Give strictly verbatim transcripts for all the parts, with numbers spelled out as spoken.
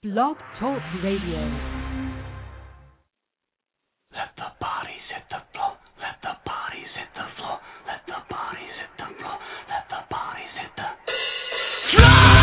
Blog Talk Radio. Let the bodies hit the floor. Let the bodies hit the floor. Let the bodies hit the floor. Let the bodies hit the floor.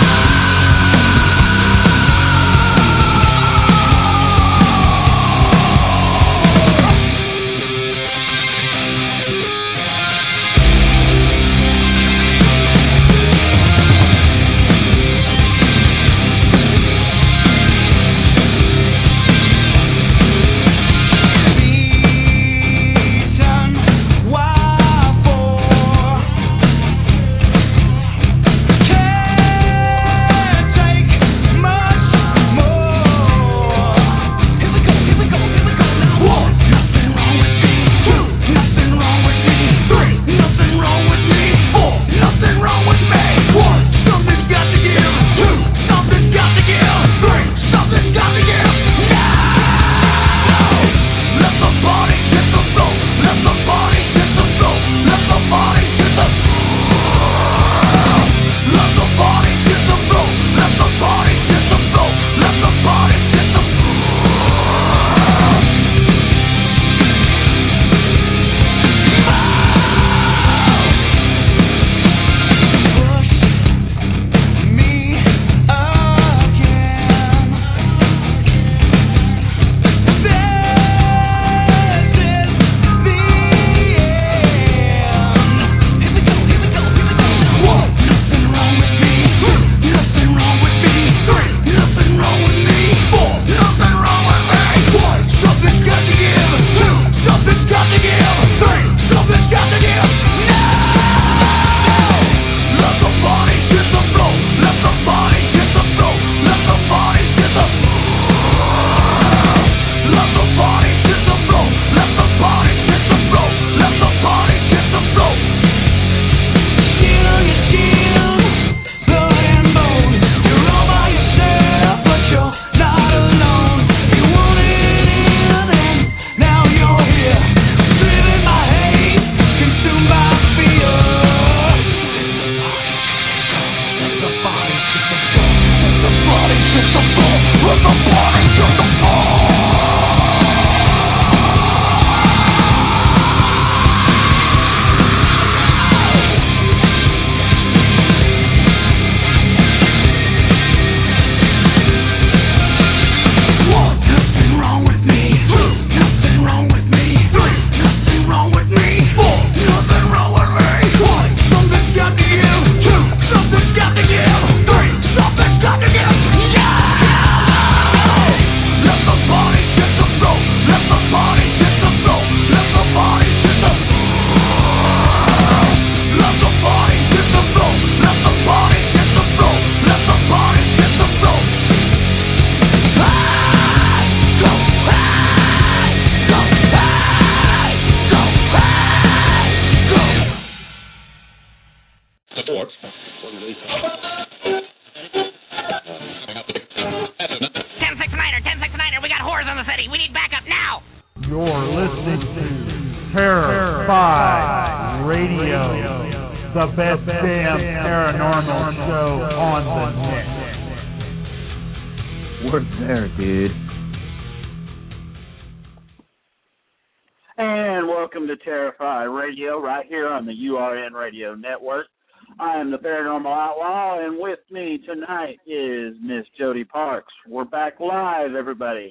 Network. I am the Paranormal Outlaw, and with me tonight is Miss Jody Parks. We're back live, everybody.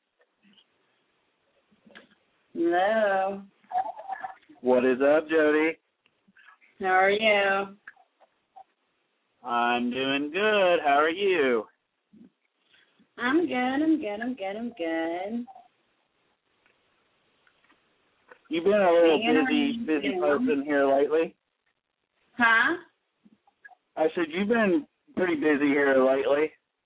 Hello. What is up, Jody? How are you? I'm doing good. How are you? I'm good, I'm good, I'm good, I'm good. You've been a little busy, busy person here lately. Huh? I said you've been pretty busy here lately.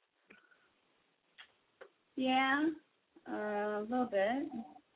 Yeah, uh, a little bit.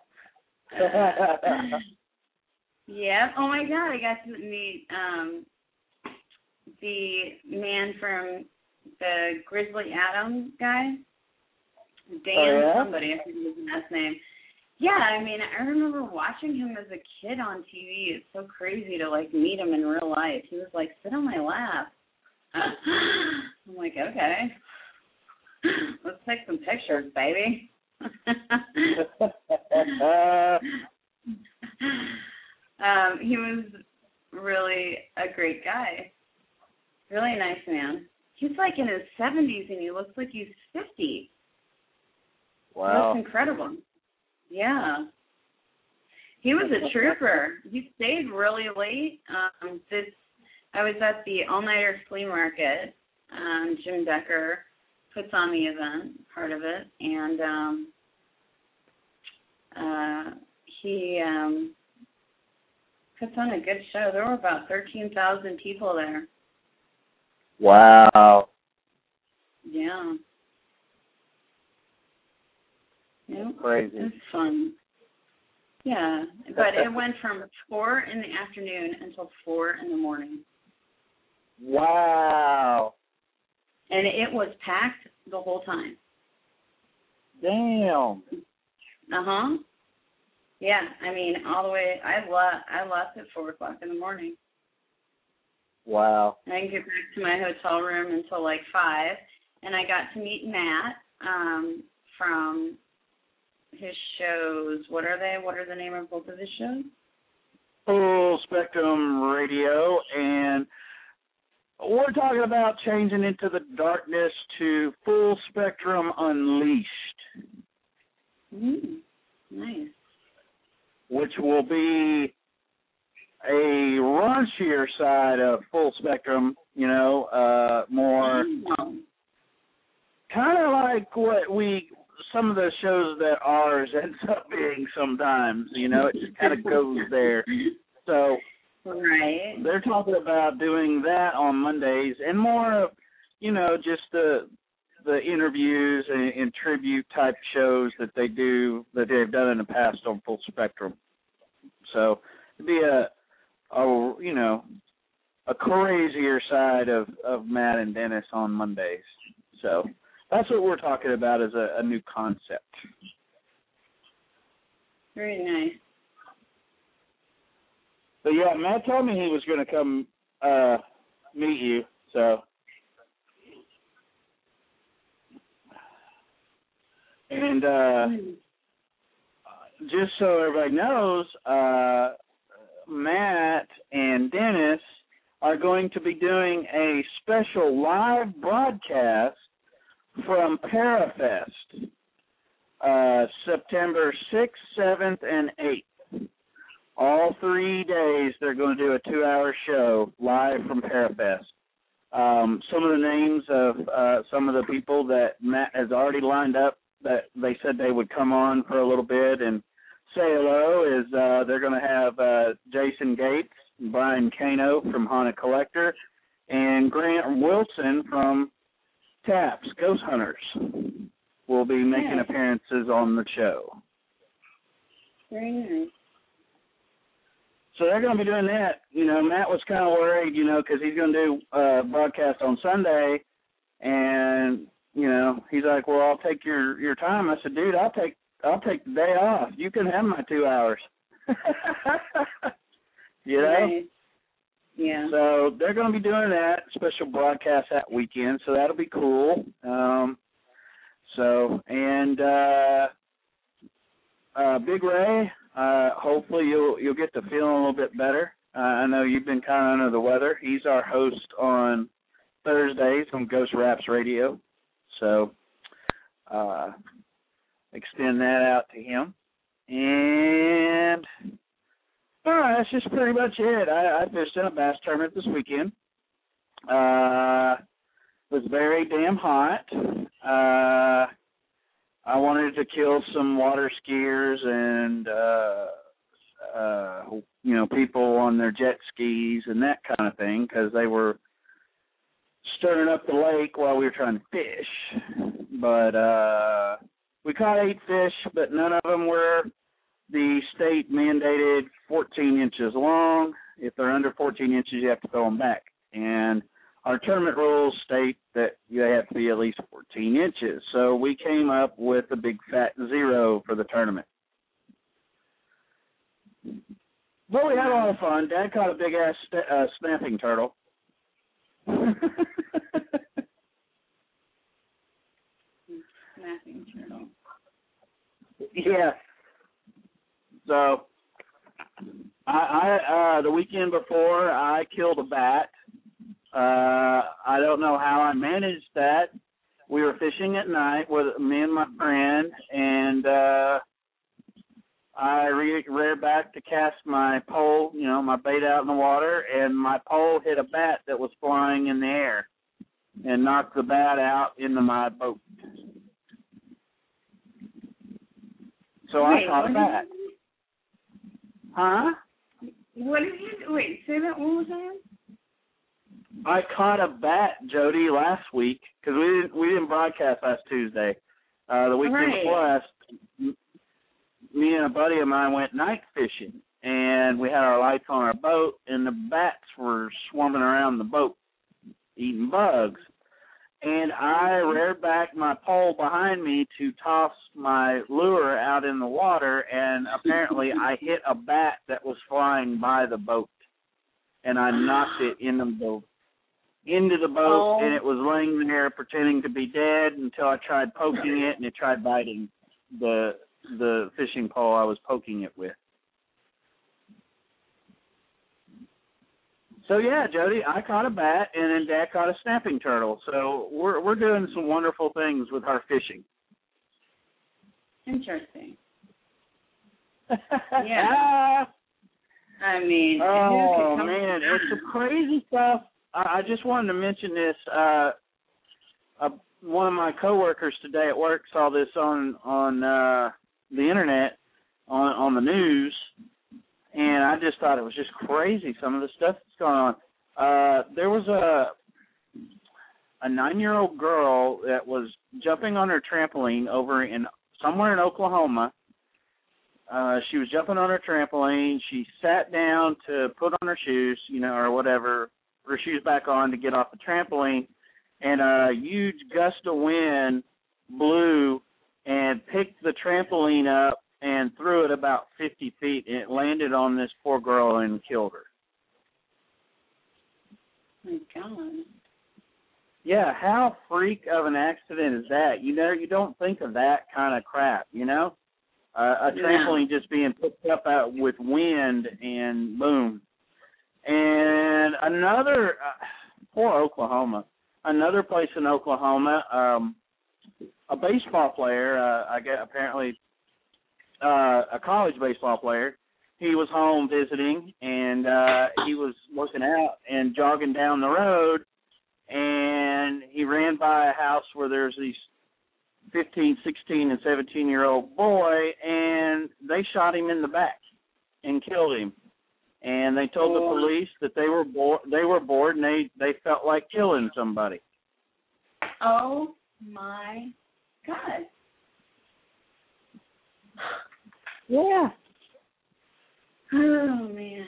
Yeah. Oh my God, I got to meet um, the man from the Grizzly Adams guy, Dan oh, yeah? somebody. I forget his last name. Yeah, I mean, I remember watching him as a kid on T V. It's so crazy to, like, meet him in real life. He was like, sit on my lap. I'm like, okay. Let's take some pictures, baby. um, he was really a great guy. Really nice man. He's like in his seventies and he looks like he's fifty. Wow. That's incredible. Yeah. He was a trooper. He stayed really late. Um, this, I was at the all-nighter flea market. Um, Jim Decker puts on the event, part of it, and um, uh, he um, puts on a good show. There were about thirteen thousand people there. Wow. Yeah. Yeah. Crazy. It was fun. Yeah, but it went from four in the afternoon until four in the morning. Wow. And it was packed the whole time. Damn. Uh-huh. Yeah, I mean, all the way, I left, I left at four o'clock in the morning. Wow. I didn't get back to my hotel room until like five, and I got to meet Matt um, from his shows. What are they? What are the name of both of his shows? Full Spectrum Radio, and we're talking about changing into the darkness to Full Spectrum Unleashed. Mm, nice. Which will be a raunchier side of Full Spectrum, you know, uh, more Oh. kind of like what we, some of the shows that ours ends up being sometimes, you know, it just kind of goes there. So right. they're talking about doing that on Mondays and more of, you know, just the the interviews and, and tribute type shows that they do, that they've done in the past on Full Spectrum. So it'd be a, a you know, a crazier side of, of Matt and Dennis on Mondays. So that's what we're talking about as a, a new concept. Very nice. But yeah, Matt told me he was going to come uh, meet you, so. And uh, just so everybody knows, uh, Matt and Dennis are going to be doing a special live broadcast from Parafest, uh, September sixth, seventh, and eighth. All three days they're going to do a two-hour show live from Parafest. Um, some of the names of uh, some of the people that Matt has already lined up that they said they would come on for a little bit and say hello is uh, they're going to have uh, Jason Gates, Brian Kano from Haunted Collector, and Grant Wilson from Taps, Ghost Hunters, will be making Nice. appearances on the show. Very nice. So they're going to be doing that. You know, Matt was kind of worried, you know, because he's going to do a broadcast on Sunday, and, you know, he's like, well, I'll take your, your time. I said, dude, I'll take I'll take the day off. You can have my two hours. You know? Nice. Yeah. So they're going to be doing that, special broadcast that weekend, so that'll be cool. Um, so, and uh, uh, Big Ray, uh, hopefully you'll you'll get to feeling a little bit better. Uh, I know you've been kind of under the weather. He's our host on Thursdays on Ghost Raps Radio. So uh, extend that out to him. And all right, that's just pretty much it. I, I fished in a bass tournament this weekend. Uh, it was very damn hot. Uh, I wanted to kill some water skiers and, uh, uh, you know, people on their jet skis and that kind of thing because they were stirring up the lake while we were trying to fish. But uh, we caught eight fish, but none of them were the state mandated fourteen inches long. If they're under fourteen inches, you have to throw them back. And our tournament rules state that you have to be at least fourteen inches. So we came up with a big fat zero for the tournament. But we had a lot of fun. Dad caught a big ass st- uh, snapping turtle. snapping turtle. Yeah. So, I, I uh, the weekend before, I killed a bat. Uh, I don't know how I managed that. We were fishing at night with me and my friend, and uh, I re- reared back to cast my pole, you know, my bait out in the water, and my pole hit a bat that was flying in the air and knocked the bat out into my boat. So Wait, I caught a bat. Huh? What did you, wait, say that one more time? I caught a bat, Jody, last week, because we didn't, we didn't broadcast last Tuesday. Uh, the weekend Right. before last, me and a buddy of mine went night fishing, and we had our lights on our boat, and the bats were swarming around the boat, eating bugs. And I reared back my pole behind me to toss my lure out in the water, and apparently I hit a bat that was flying by the boat, and I knocked it into the boat, into the boat, Oh. and it was laying there pretending to be dead until I tried poking it, and it tried biting the the fishing pole I was poking it with. So yeah, Jody, I caught a bat, and then Dad caught a snapping turtle. So we're we're doing some wonderful things with our fishing. Interesting. Yeah. I mean, Oh who could man, come it's some crazy stuff. I, I just wanted to mention this. Uh, uh, one of my coworkers today at work saw this on on uh, the internet on on the news. And I just thought it was just crazy, some of the stuff that's going on. Uh, there was a a nine-year-old girl that was jumping on her trampoline over in somewhere in Oklahoma. Uh, she was jumping on her trampoline. She sat down to put on her shoes, you know, or whatever, her shoes back on to get off the trampoline, and a huge gust of wind blew and picked the trampoline up and threw it about fifty feet, and it landed on this poor girl and killed her. Oh, my God. Yeah, how freak of an accident is that? You know, you don't think of that kind of crap, you know? Uh, a trampoline Yeah. just being picked up out with wind, and boom. And another, uh, poor Oklahoma, another place in Oklahoma, um, a baseball player, uh, I guess apparently, Uh, a college baseball player. He was home visiting, and uh, he was working out and jogging down the road, and he ran by a house where there's these fifteen, sixteen, and seventeen-year-old boy, and they shot him in the back and killed him. And they told the police that they were bored. They were bored, and they, they felt like killing somebody. Oh, my God. Yeah. Oh, man.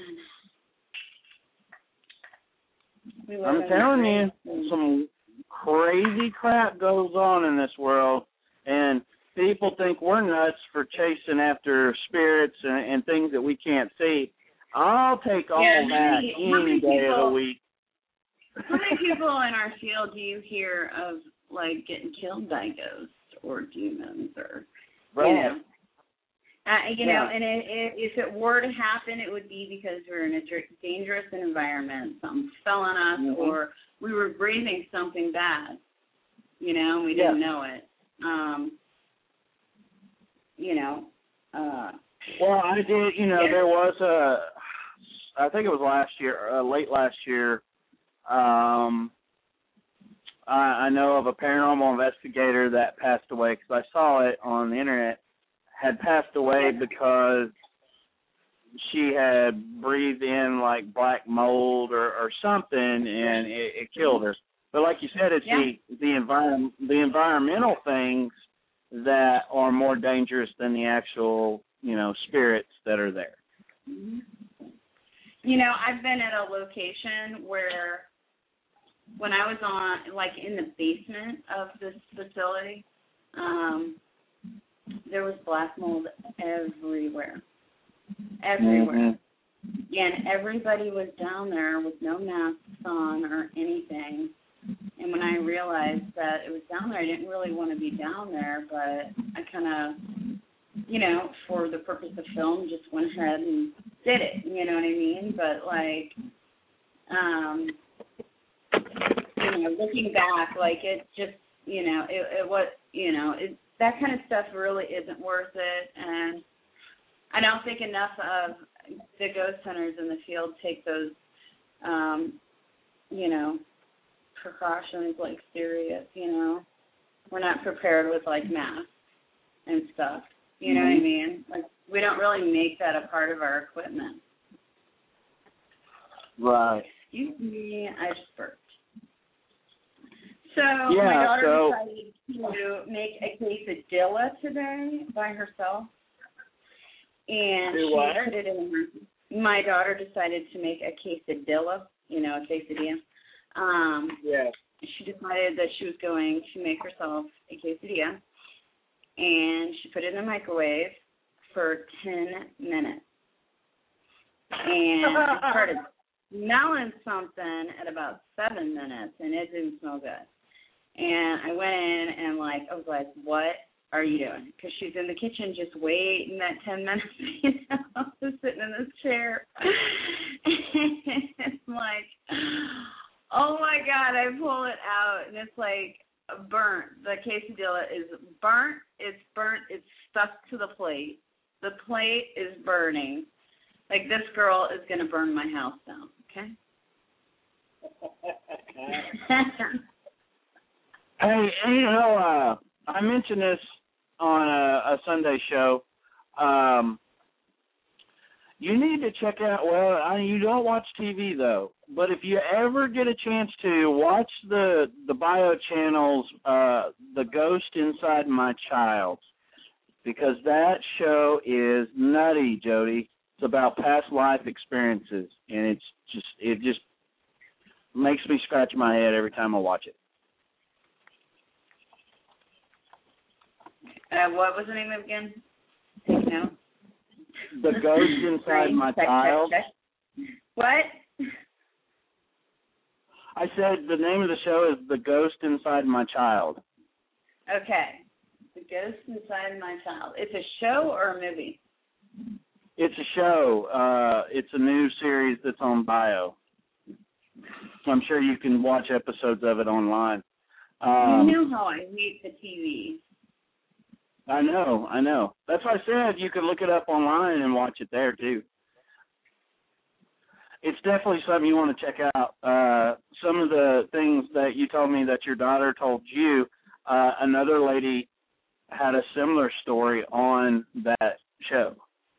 We live I'm in a telling you, crazy- some crazy crap goes on in this world, and people think we're nuts for chasing after spirits and, and things that we can't see. I'll take all Yeah, that how many- how any many day of the people- week. How many people in our field do you hear of, like, getting killed by ghosts or demons or, Right. you know? Uh, you Yeah. know, and it, it, if it were to happen, it would be because we're in a dr- dangerous environment, something fell on us, Mhm. or we were breathing something bad, you know, and we didn't Yeah. know it. Um, you know. Uh, Well, I did, you know, yeah. there was a, I think it was last year, uh, late last year, um, I, I know of a paranormal investigator that passed away because I saw it on the internet, had passed away because she had breathed in like black mold or, or something, and it, it killed her. But like you said, it's Yeah. the the environment, the environmental things that are more dangerous than the actual, you know, spirits that are there. You know, I've been at a location where when I was on, like, in the basement of this facility, um, there was black mold everywhere. Everywhere. Mm-hmm. And everybody was down there with no masks on or anything. And when I realized that it was down there, I didn't really want to be down there, but I kind of, you know, for the purpose of film, just went ahead and did it. You know what I mean? But like, um, you know, looking back, like it just, you know, it, it was, you know, it, that kind of stuff really isn't worth it. And I don't think enough of the ghost hunters in the field take those, um, you know, precautions like serious, you know. We're not prepared with like masks and stuff. You know mm-hmm. what I mean? Like we don't really make that a part of our equipment. Right. Excuse me, I just burped. So yeah, my daughter so... decided to make a quesadilla today by herself. And Do she what? put it in her, my daughter decided to make a quesadilla, you know, a quesadilla. Um, yeah. She decided that she was going to make herself a quesadilla, and she put it in the microwave for ten minutes. And it started smelling something at about seven minutes, and it didn't smell good. And I went in and, like, I was like, what are you doing? Because she's in the kitchen just waiting that ten minutes, you know, just sitting in this chair. And it's like, oh, my God, I pull it out, and it's like burnt. The quesadilla is burnt. It's burnt. It's stuck to the plate. The plate is burning. Like, this girl is going to burn my house down, okay? Hey, you know, uh, I mentioned this on a, a Sunday show. Um, you need to check out, well, I, you don't watch T V, though, but if you ever get a chance to watch the, the bio channels, uh, The Ghost Inside My Child, because that show is nutty, Jody. It's about past life experiences, and it's just, it just makes me scratch my head every time I watch it. Uh, what was the name of it again? Take note. The Ghost Inside My check, Child. Check, check. What? I said the name of the show is The Ghost Inside My Child. Okay. The Ghost Inside My Child. It's a show or a movie? It's a show. Uh, it's a new series that's on Bio. I'm sure you can watch episodes of it online. Um, you know how I hate the T V. I know, I know. That's why I said you could look it up online and watch it there, too. It's definitely something you want to check out. Uh, some of the things that you told me that your daughter told you, uh, another lady had a similar story on that show.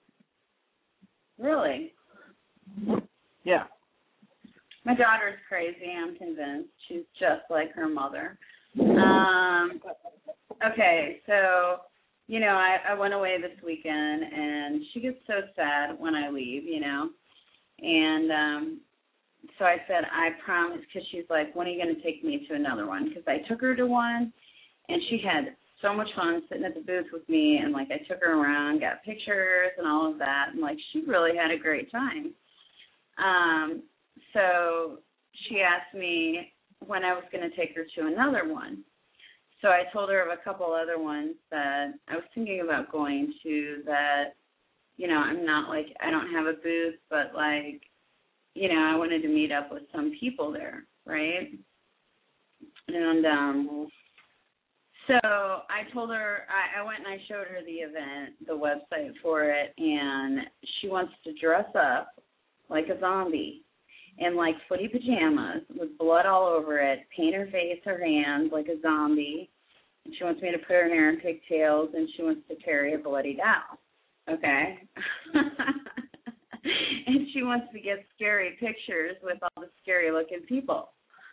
Really? Yeah. My daughter's crazy, I'm convinced. She's just like her mother. Um, okay, so, you know, I, I went away this weekend, and she gets so sad when I leave, you know. And um, so I said, I promise, because she's like, when are you going to take me to another one? Because I took her to one, and she had so much fun sitting at the booth with me, and, like, I took her around, got pictures and all of that, and, like, she really had a great time. Um, so she asked me when I was going to take her to another one. So I told her of a couple other ones that I was thinking about going to that, you know, I'm not like, I don't have a booth, but like, you know, I wanted to meet up with some people there, right? And um, so I told her, I, I went and I showed her the event, the website for it, and she wants to dress up like a zombie in like footy pajamas with blood all over it, paint her face, her hands like a zombie, and she wants me to put her hair in pigtails, and she wants to carry a bloody doll. Okay. And she wants to get scary pictures with all the scary looking people.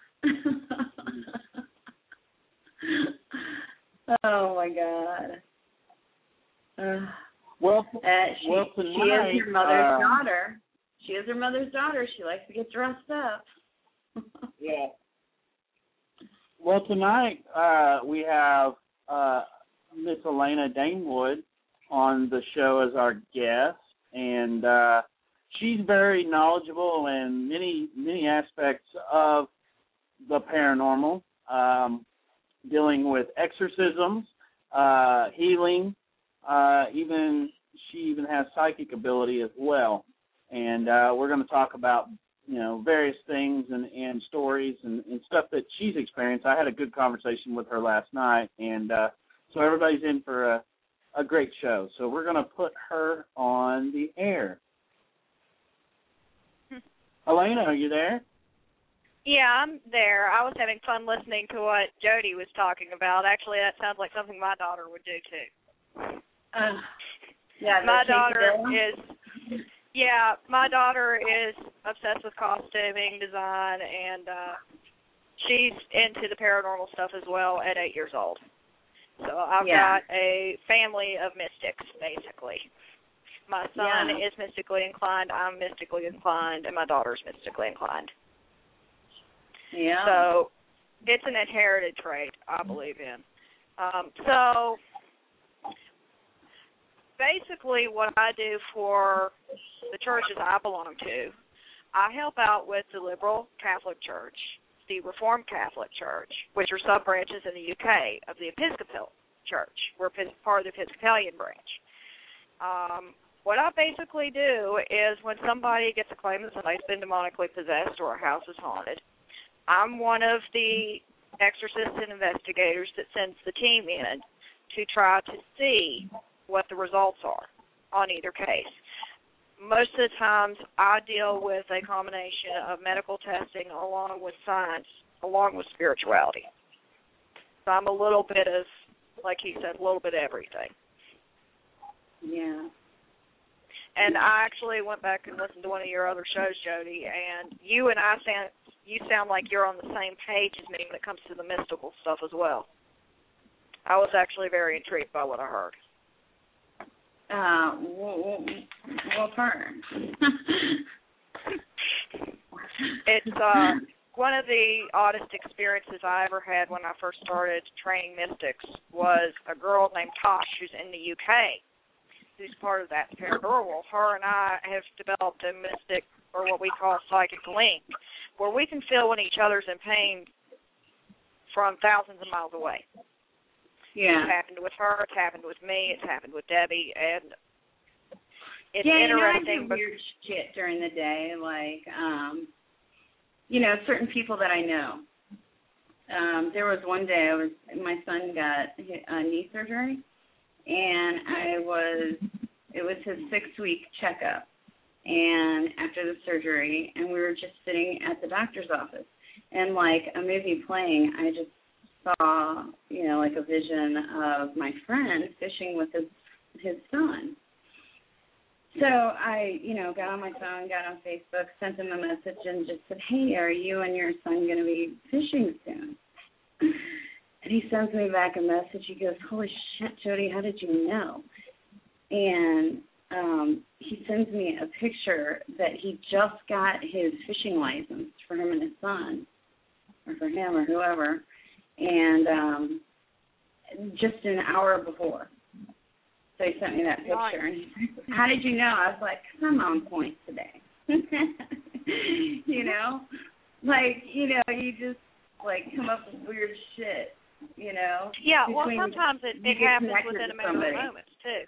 Oh my God. Uh, well, uh, she, well, tonight, she is her mother's uh, daughter. She is her mother's daughter. She likes to get dressed up. Yeah. Well, tonight uh, we have uh, Miss Elena Danewood on the show as our guest, and uh, she's very knowledgeable in many many aspects of the paranormal. um, dealing with exorcisms, uh, healing, uh, even she even has psychic ability as well. And uh, we're going to talk about, you know, various things and, and stories and, and stuff that she's experienced. I had a good conversation with her last night, and uh, so everybody's in for a, a great show. So we're going to put her on the air. Elena, are you there? Yeah, I'm there. I was having fun listening to what Jody was talking about. Actually, that sounds like something my daughter would do, too. Uh, yeah, my daughter is, yeah, my daughter is obsessed with costuming, design, and uh, she's into the paranormal stuff as well at eight years old. So I've yeah. got a family of mystics, basically. My son yeah. is mystically inclined, I'm mystically inclined, and my daughter's mystically inclined. Yeah. So it's an inherited trait, I believe in. Um, so basically what I do for the churches I belong to, I help out with the Liberal Catholic Church, the Reformed Catholic Church, which are sub-branches in the U K of the Episcopal Church. We're part of the Episcopalian branch. Um, what I basically do is when somebody gets a claim that somebody's been demonically possessed or a house is haunted, I'm one of the exorcists and investigators that sends the team in to try to see what the results are on either case. Most of the times I deal with a combination of medical testing along with science, along with spirituality. So I'm a little bit of, like he said, a little bit of everything. Yeah. And I actually went back and listened to one of your other shows, Jody, and you and I sound, you sound like you're on the same page as me when it comes to the mystical stuff as well. I was actually very intrigued by what I heard. Uh, well, well first. It's uh, one of the oddest experiences I ever had when I first started training mystics was a girl named Tosh who's in the U K, who's part of that paranormal. Her and I have developed a mystic, or what we call psychic link, where we can feel when each other's in pain from thousands of miles away. Yeah. It's happened with her, it's happened with me, it's happened with Debbie, and it's yeah, interesting. You know, I do weird shit during the day, like, um, you know, certain people that I know. Um, there was one day I was, my son got a knee surgery, and I was, it was his six-week checkup, and after the surgery, and we were just sitting at the doctor's office, and like a movie playing, I just saw, you know, like a vision of my friend fishing with his his son. So I, you know, got on my phone, got on Facebook, sent him a message, and just said, hey, are you and your son going to be fishing soon? And he sends me back a message. He goes, holy shit, Jody, how did you know? And um, he sends me a picture that he just got his fishing license for him and his son, or for him or whoever, and um, just an hour before. So he sent me that picture. And he's like, how did you know? I was like, because I'm on point today. You know? Like, you know, you just, like, come up with weird shit, you know? Yeah, well, sometimes it, it happens within a matter of moments, too.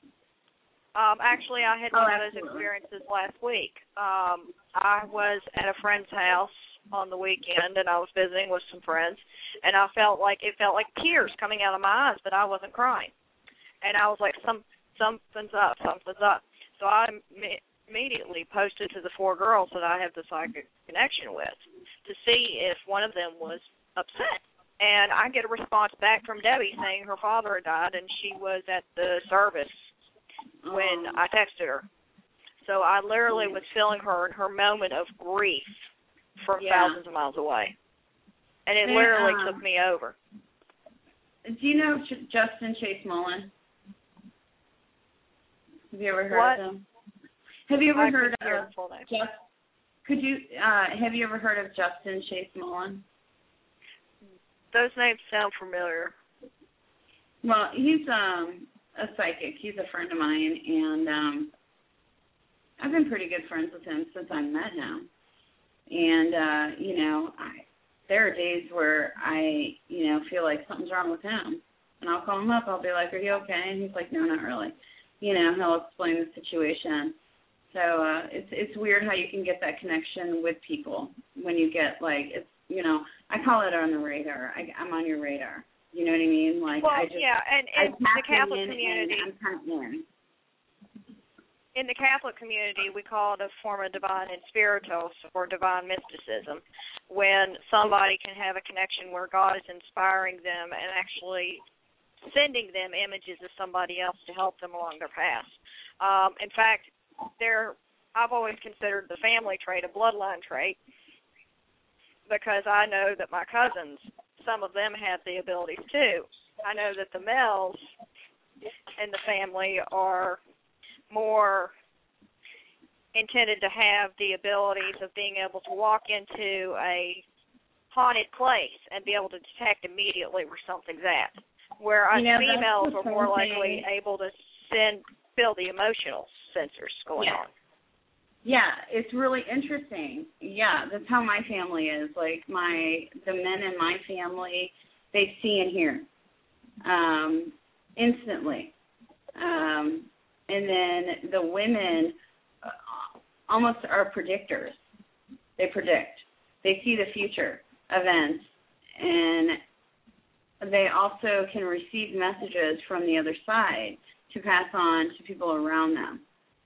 Um, actually, I had one oh, of those experiences last week. Um, I was at a friend's house on the weekend, and I was visiting with some friends, and I felt like it felt like tears coming out of my eyes, but I wasn't crying. And I was like, Some something's up, something's up. So I im- immediately posted to the four girls that I have the psychic connection with to see if one of them was upset. And I get a response back from Debbie saying her father had died, and she was at the service when I texted her. So I literally was feeling her in her moment of grief from yeah. thousands of miles away. And it hey, literally um, took me over. Do you know Justin Chase Mullen? Have you ever heard what? of him? Have you ever I heard hear of Just, Could you uh, have you ever heard of Justin Chase Mullen? Those names sound familiar. Well, he's um, a psychic. He's a friend of mine, and um, I've been pretty good friends with him since I met him. And uh, you know, I there are days where I, you know, feel like something's wrong with him. And I'll call him up. I'll be like, are you okay? And he's like, no, not really. You know, he'll explain the situation. So uh, it's it's weird how you can get that connection with people when you get, like, it's, you know, I call it on the radar. I, I'm on your radar. You know what I mean? Like, well, I just, yeah, and in the Catholic community, I'm kind of in. In the Catholic community, we call it a form of divine inspiritus or divine mysticism, when somebody can have a connection where God is inspiring them and actually sending them images of somebody else to help them along their path. Um, in fact, there, I've always considered the family trait a bloodline trait, because I know that my cousins, some of them have the abilities too. I know that the males in the family are more intended to have the abilities of being able to walk into a haunted place and be able to detect immediately where something's at, whereas you know, females are more thing. likely able to send feel the emotional sensors going yeah. on. Yeah, it's really interesting. Yeah, that's how my family is. Like, my the men in my family, they see and hear um, instantly. Um, and then the women uh, almost are predictors. They predict. They see the future events, and they also can receive messages from the other side to pass on to people around them.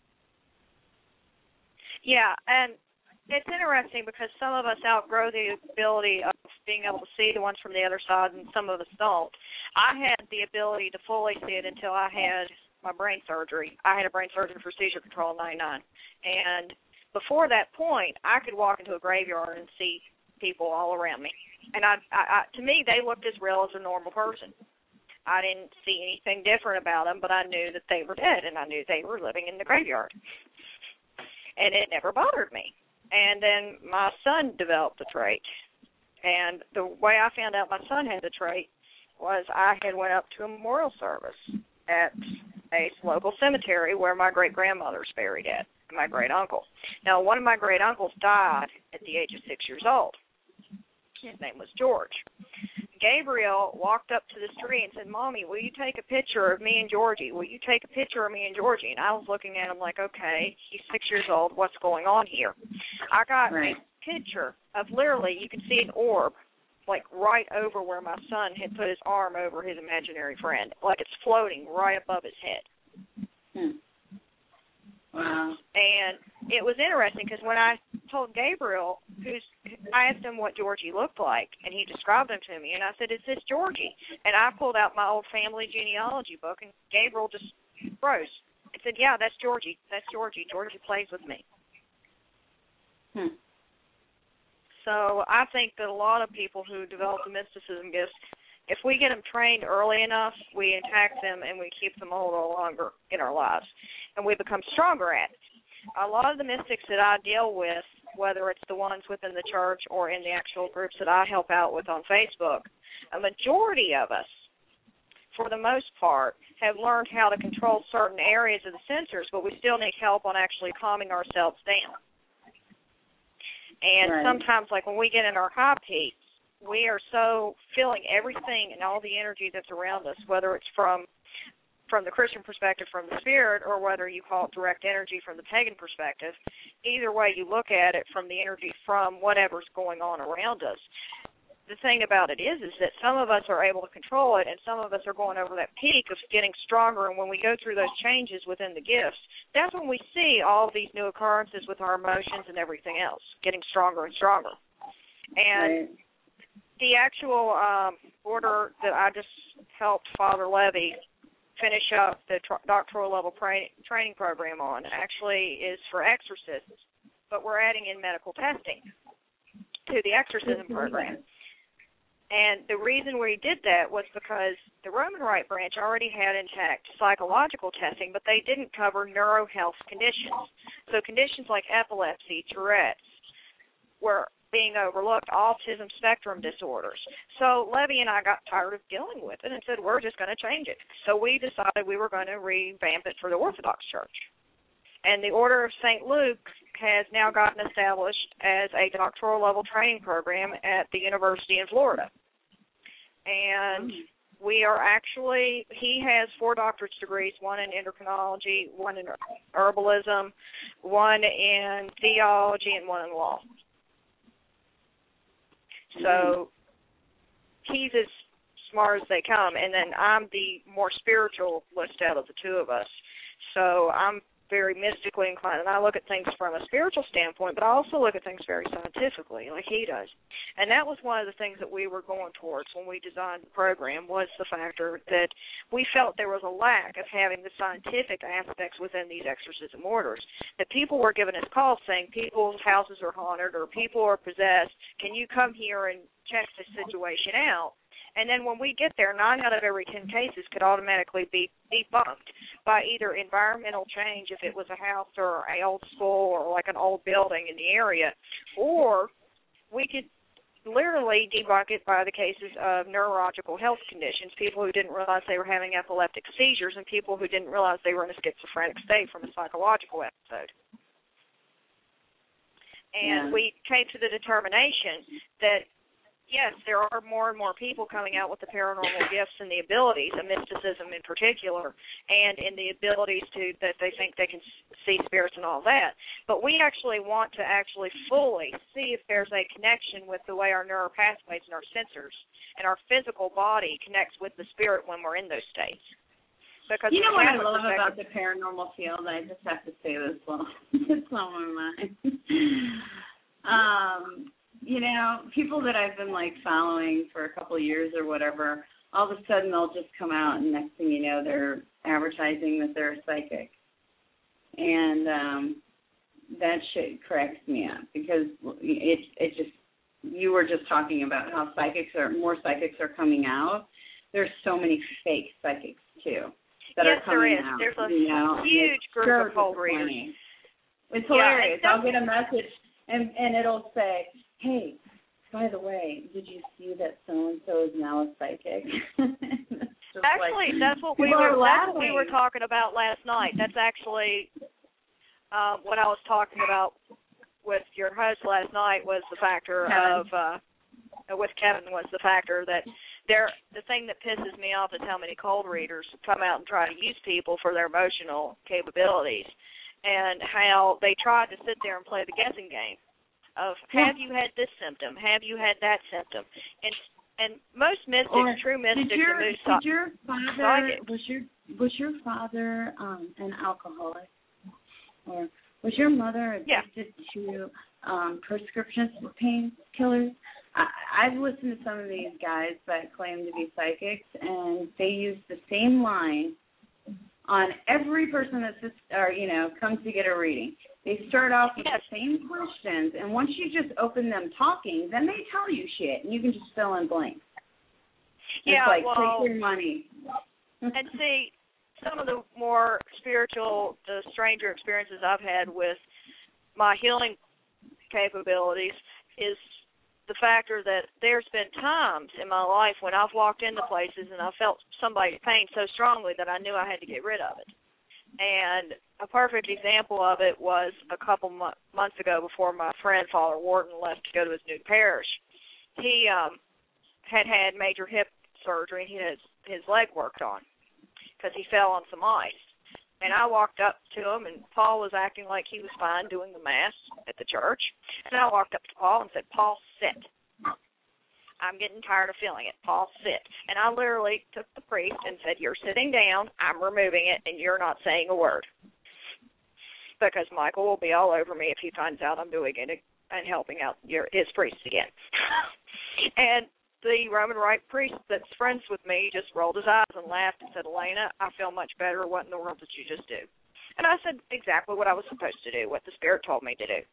Yeah, and it's interesting because some of us outgrow the ability of being able to see the ones from the other side, and some of us don't. I had the ability to fully see it until I had my brain surgery. I had a brain surgery for seizure control in ninety-nine. And before that point, I could walk into a graveyard and see people all around me. And I, I, I to me, they looked as real as a normal person. I didn't see anything different about them, but I knew that they were dead, and I knew they were living in the graveyard. And it never bothered me. And then my son developed the trait. And the way I found out my son had the trait was I had went up to a memorial service at a local cemetery where my great-grandmother's buried at, my great-uncle. Now, one of my great-uncles died at the age of six years old. His name was George. Gabriel walked up to the tree and said, Mommy, will you take a picture of me and Georgie? Will you take a picture of me and Georgie? And I was looking at him like, okay, he's six years old. What's going on here? I got right. a picture of literally, you can see an orb, like right over where my son had put his arm over his imaginary friend, like it's floating right above his head. Hmm. Wow. And it was interesting because when I told Gabriel, who's, I asked him what Georgie looked like, and he described him to me, and I said, is this Georgie? And I pulled out my old family genealogy book, and Gabriel just froze. I said, yeah, that's Georgie. That's Georgie. Georgie plays with me. Hmm. So I think that a lot of people who develop the mysticism gifts, if we get them trained early enough, we intact them and we keep them a little longer in our lives, and we become stronger at it. A lot of the mystics that I deal with, whether it's the ones within the church or in the actual groups that I help out with on Facebook, a majority of us, for the most part, have learned how to control certain areas of the sensors, but we still need help on actually calming ourselves down. And right. sometimes, like when we get in our high peaks, we are so feeling everything and all the energy that's around us, whether it's from from the Christian perspective, from the spirit, or whether you call it direct energy from the pagan perspective. Either way you look at it, from the energy from whatever's going on around us. The thing about it is, is that some of us are able to control it, and some of us are going over that peak of getting stronger. And when we go through those changes within the gifts, that's when we see all of these new occurrences with our emotions and everything else, getting stronger and stronger. And right. the actual um, order that I just helped Father Levy finish up the tr- doctoral level pra- training program on actually is for exorcists, but we're adding in medical testing to the exorcism program. And the reason we did that was because the Roman Rite branch already had intact psychological testing, but they didn't cover neurohealth conditions. So conditions like epilepsy, Tourette's were being overlooked, autism spectrum disorders. So Levy and I got tired of dealing with it and said, we're just going to change it. So we decided we were going to revamp it for the Orthodox Church. And the Order of Saint Luke has now gotten established as a doctoral level training program at the University in Florida. And we are actually, he has four doctorate degrees, one in endocrinology, one in herbalism, one in theology, and one in law. So he's as smart as they come, and then I'm the more spiritualist out of the two of us. So I'm very mystically inclined, and I look at things from a spiritual standpoint, but I also look at things very scientifically, like he does. And that was one of the things that we were going towards when we designed the program, was the factor that we felt there was a lack of having the scientific aspects within these exorcism orders. That people were giving us calls saying people's houses are haunted or people are possessed. Can you come here and check this situation out? And then when we get there, nine out of every ten cases could automatically be debunked by either environmental change, if it was a house or an old school or like an old building in the area, or we could literally debunk it by the cases of neurological health conditions, people who didn't realize they were having epileptic seizures and people who didn't realize they were in a schizophrenic state from a psychological episode. And yeah. we came to the determination that yes, there are more and more people coming out with the paranormal gifts and the abilities, and mysticism in particular, and in the abilities to that they think they can see spirits and all that. But we actually want to actually fully see if there's a connection with the way our neural pathways and our sensors and our physical body connects with the spirit when we're in those states. Because you know what I love about the paranormal field? I just have to say this while it's on my mind. um. You know, people that I've been, like, following for a couple of years or whatever, all of a sudden they'll just come out, and next thing you know, they're advertising that they're a psychic. And um, that shit cracks me up because it, it just, you were just talking about how psychics are, more psychics are coming out. There's so many fake psychics, too, that yes, are coming there is. out. There's a you know? huge group of cold readers. It's hilarious. Yeah, I'll get a message, and, and it'll say, hey, by the way, did you see that so-and-so is now a psychic? Actually, like, that's what we were that's what we were talking about last night. That's actually uh, what I was talking about with your host last night was the factor Kevin. of, uh, with Kevin was the factor that there. The thing that pisses me off is how many cold readers come out and try to use people for their emotional capabilities, and how they try to sit there and play the guessing game. Of have you had this symptom? Have you had that symptom? And and most mystics, or true mystics, did your, are moose did your father was your was your father um, an alcoholic, or was your mother addicted yeah. to um, prescription painkillers? I, I've listened to some of these guys that claim to be psychics, and they use the same line on every person that sits, or you know comes to get a reading. They start off with yes. the same questions, and once you just open them talking, then they tell you shit, and you can just fill in blanks. Yeah, it's like, well, take your money. And see, some of the more spiritual, the stranger experiences I've had with my healing capabilities is the factor that there's been times in my life when I've walked into places and I felt somebody's pain so strongly that I knew I had to get rid of it. And a perfect example of it was a couple mo- months ago before my friend, Father Wharton, left to go to his new parish. He um, had had major hip surgery, and he had his, his leg worked on because he fell on some ice. And I walked up to him, and Paul was acting like he was fine doing the Mass at the church. And I walked up to Paul and said, Paul, sit. I'm getting tired of feeling it. Paul, sit. And I literally took the priest and said, you're sitting down, I'm removing it, and you're not saying a word. Because Michael will be all over me if he finds out I'm doing it and helping out your, his priest again. And the Roman Rite priest that's friends with me just rolled his eyes and laughed and said, Elena, I feel much better. What in the world did you just do? And I said exactly what I was supposed to do, what the Spirit told me to do.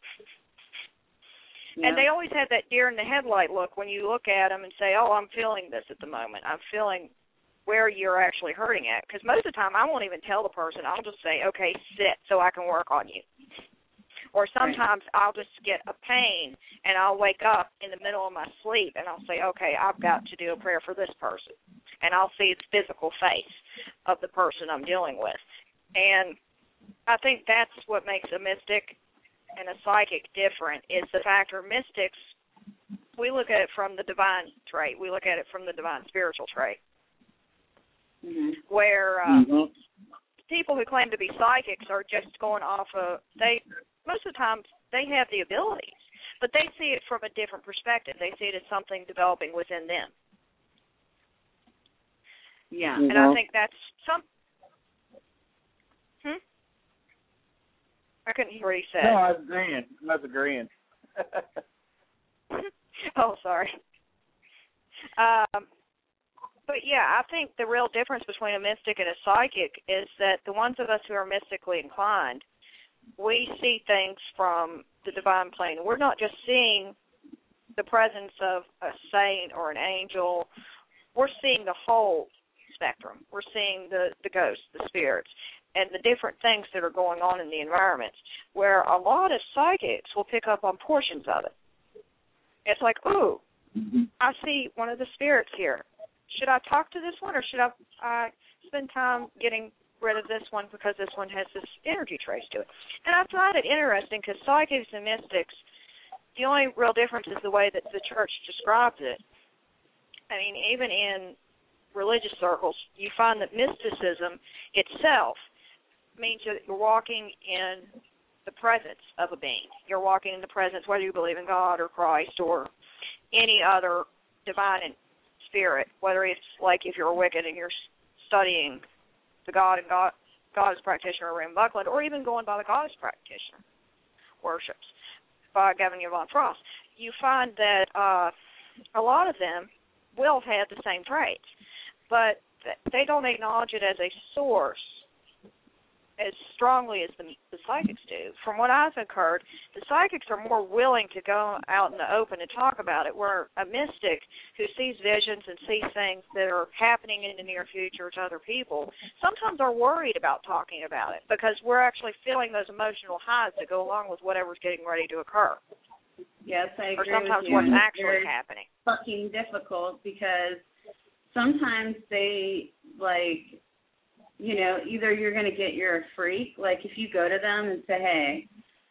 Yeah. And they always have that deer in the headlight look when you look at them and say, oh, I'm feeling this at the moment. I'm feeling where you're actually hurting at. Because most of the time I won't even tell the person. I'll just say, okay, sit so I can work on you. Or sometimes right. I'll just get a pain and I'll wake up in the middle of my sleep and I'll say, okay, I've got to do a prayer for this person. And I'll see its physical face of the person I'm dealing with. And I think that's what makes a mystic and a psychic different, is the factor mystics, we look at it from the divine trait. We look at it from the divine spiritual trait. Mm-hmm. Where uh, Mm-hmm. people who claim to be psychics are just going off of, they, most of the time, they have the abilities, but they see it from a different perspective. They see it as something developing within them. Yeah. And I think that's some. Hmm? I couldn't hear what he said. No, I was agreeing. I was agreeing. Oh, sorry. Um, but yeah, I think the real difference between a mystic and a psychic is that the ones of us who are mystically inclined, we see things from the divine plane. We're not just seeing the presence of a saint or an angel. We're seeing the whole spectrum. We're seeing the, the ghosts, the spirits, and the different things that are going on in the environment, where a lot of psychics will pick up on portions of it. It's like, ooh, I see one of the spirits here. Should I talk to this one, or should I uh, spend time getting rid of this one because this one has this energy trace to it? And I find it interesting because psychics and mystics, the only real difference is the way that the church describes it. I mean, even in religious circles, you find that mysticism itself means that you're walking in the presence of a being. You're walking in the presence, whether you believe in God or Christ or any other divine spirit, whether it's like if you're a Wiccan and you're studying the God and God, Goddess practitioner, Ram Buckland, or even going by the Goddess practitioner worships by Gavin Yvonne Frost, you find that uh, a lot of them will have the same traits, but they don't acknowledge it as a source as strongly as the, the psychics do. From what I've heard, the psychics are more willing to go out in the open and talk about it, where a mystic who sees visions and sees things that are happening in the near future to other people sometimes are worried about talking about it because we're actually feeling those emotional highs that go along with whatever's getting ready to occur. Yes, I agree or sometimes with you. what's actually It's happening. fucking difficult because sometimes they, like, you know, either you're going to get you're a freak, like if you go to them and say, hey,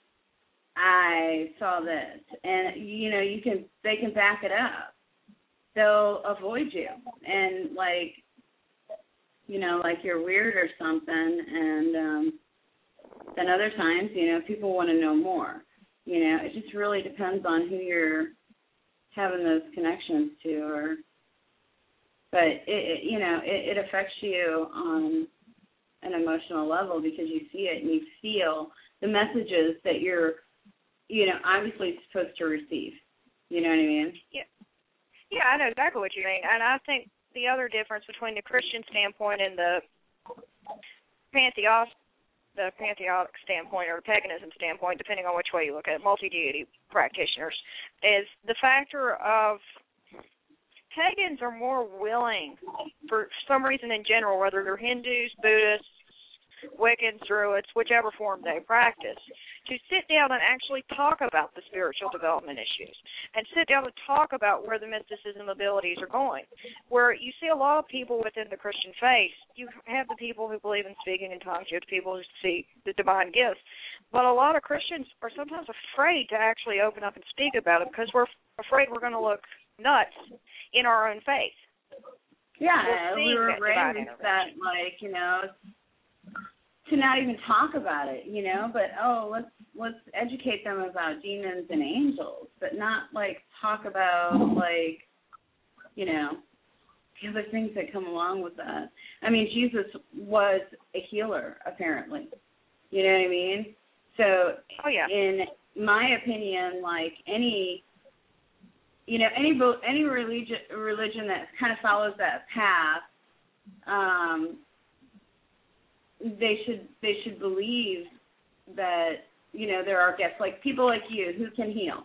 I saw this, and, you know, you can, they can back it up. They'll avoid you and, like, you know, like you're weird or something, and um, then other times, you know, people want to know more. You know, it just really depends on who you're having those connections to, or, but it, it you know, it, it affects you on an emotional level because you see it and you feel the messages that you're, you know, obviously supposed to receive. You know what I mean? Yeah, yeah, I know exactly what you mean, and I think the other difference between the Christian standpoint and the pantheist, the pantheistic standpoint or paganism standpoint, depending on which way you look at it, multi-deity practitioners, is the factor of pagans are more willing, for some reason in general, whether they're Hindus, Buddhists, Wiccans, Druids, whichever form they practice, to sit down and actually talk about the spiritual development issues and sit down and talk about where the mysticism abilities are going. Where you see a lot of people within the Christian faith, you have the people who believe in speaking in tongues, you have the people who see the divine gifts, but a lot of Christians are sometimes afraid to actually open up and speak about it because we're afraid we're going to look nuts in our own faith. Yeah, we'll we were raised that, like, you know, to not even talk about it, you know, but, oh, let's let's educate them about demons and angels, but not, like, talk about, like, you know, the other things that come along with that. I mean, Jesus was a healer, apparently. You know what I mean? So, oh, yeah. in my opinion, like, any... You know, any any religion religion that kind of follows that path, um, they should they should believe that, you know, there are gifts, like people like you who can heal.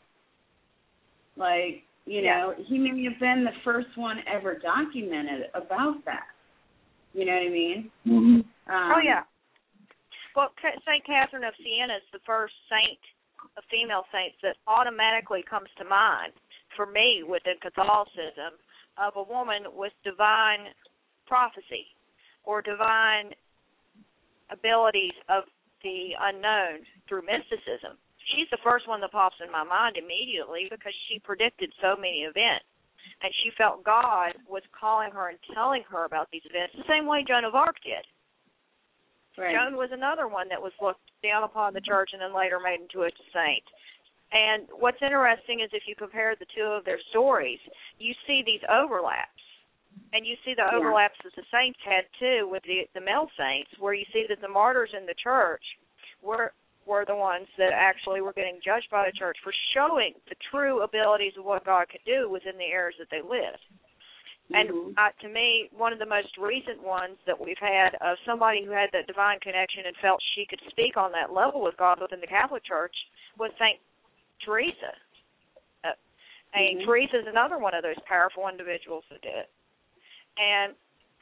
Like, you know, yeah. he may have been the first one ever documented about that. You know what I mean? Mm-hmm. Um, oh yeah. Well, Saint Catherine of Siena is the first saint, a female saint, that automatically comes to mind for me within Catholicism, of a woman with divine prophecy or divine abilities of the unknown through mysticism. She's the first one that pops in my mind immediately because she predicted so many events. And she felt God was calling her and telling her about these events the same way Joan of Arc did. Right. Joan was another one that was looked down upon the church and then later made into a saint. And what's interesting is if you compare the two of their stories, you see these overlaps. And you see the Yeah. overlaps that the saints had, too, with the, the male saints, where you see that the martyrs in the church were were the ones that actually were getting judged by the church for showing the true abilities of what God could do within the areas that they lived. Mm-hmm. And uh, to me, one of the most recent ones that we've had of somebody who had that divine connection and felt she could speak on that level with God within the Catholic Church was Saint Teresa. Uh, and Mm-hmm. Teresa is another one of those powerful individuals that did it. And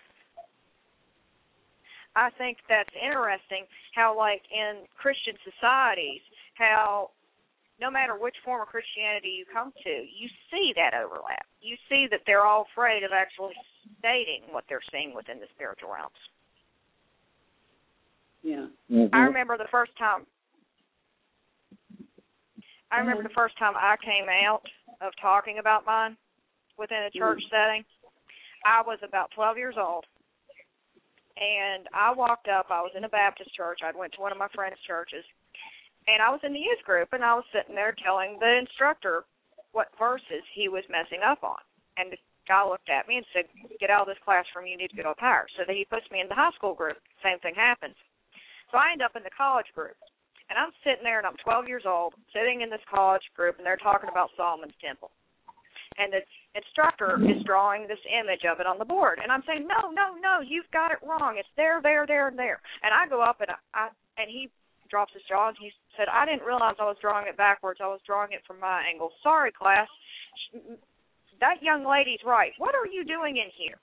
I think that's interesting how, like, in Christian societies, how no matter which form of Christianity you come to, you see that overlap. You see that they're all afraid of actually stating what they're seeing within the spiritual realms. Yeah. Mm-hmm. I remember the first time I remember the first time I came out of talking about mine within a church Mm-hmm. setting. I was about twelve years old. And I walked up. I was in a Baptist church. I went to one of my friends' churches. And I was in the youth group, and I was sitting there telling the instructor what verses he was messing up on. And the guy looked at me and said, "Get out of this classroom. You need to get up higher." So then he puts me in the high school group. Same thing happens. So I end up in the college group. And I'm sitting there, and I'm twelve years old, sitting in this college group, and they're talking about Solomon's Temple. And the instructor is drawing this image of it on the board. And I'm saying, no, no, no, you've got it wrong. It's there, there, there, and there. And I go up, and I, I and he drops his jaw, and he said, "I didn't realize I was drawing it backwards. I was drawing it from my angle. Sorry, class. That young lady's right. What are you doing in here?"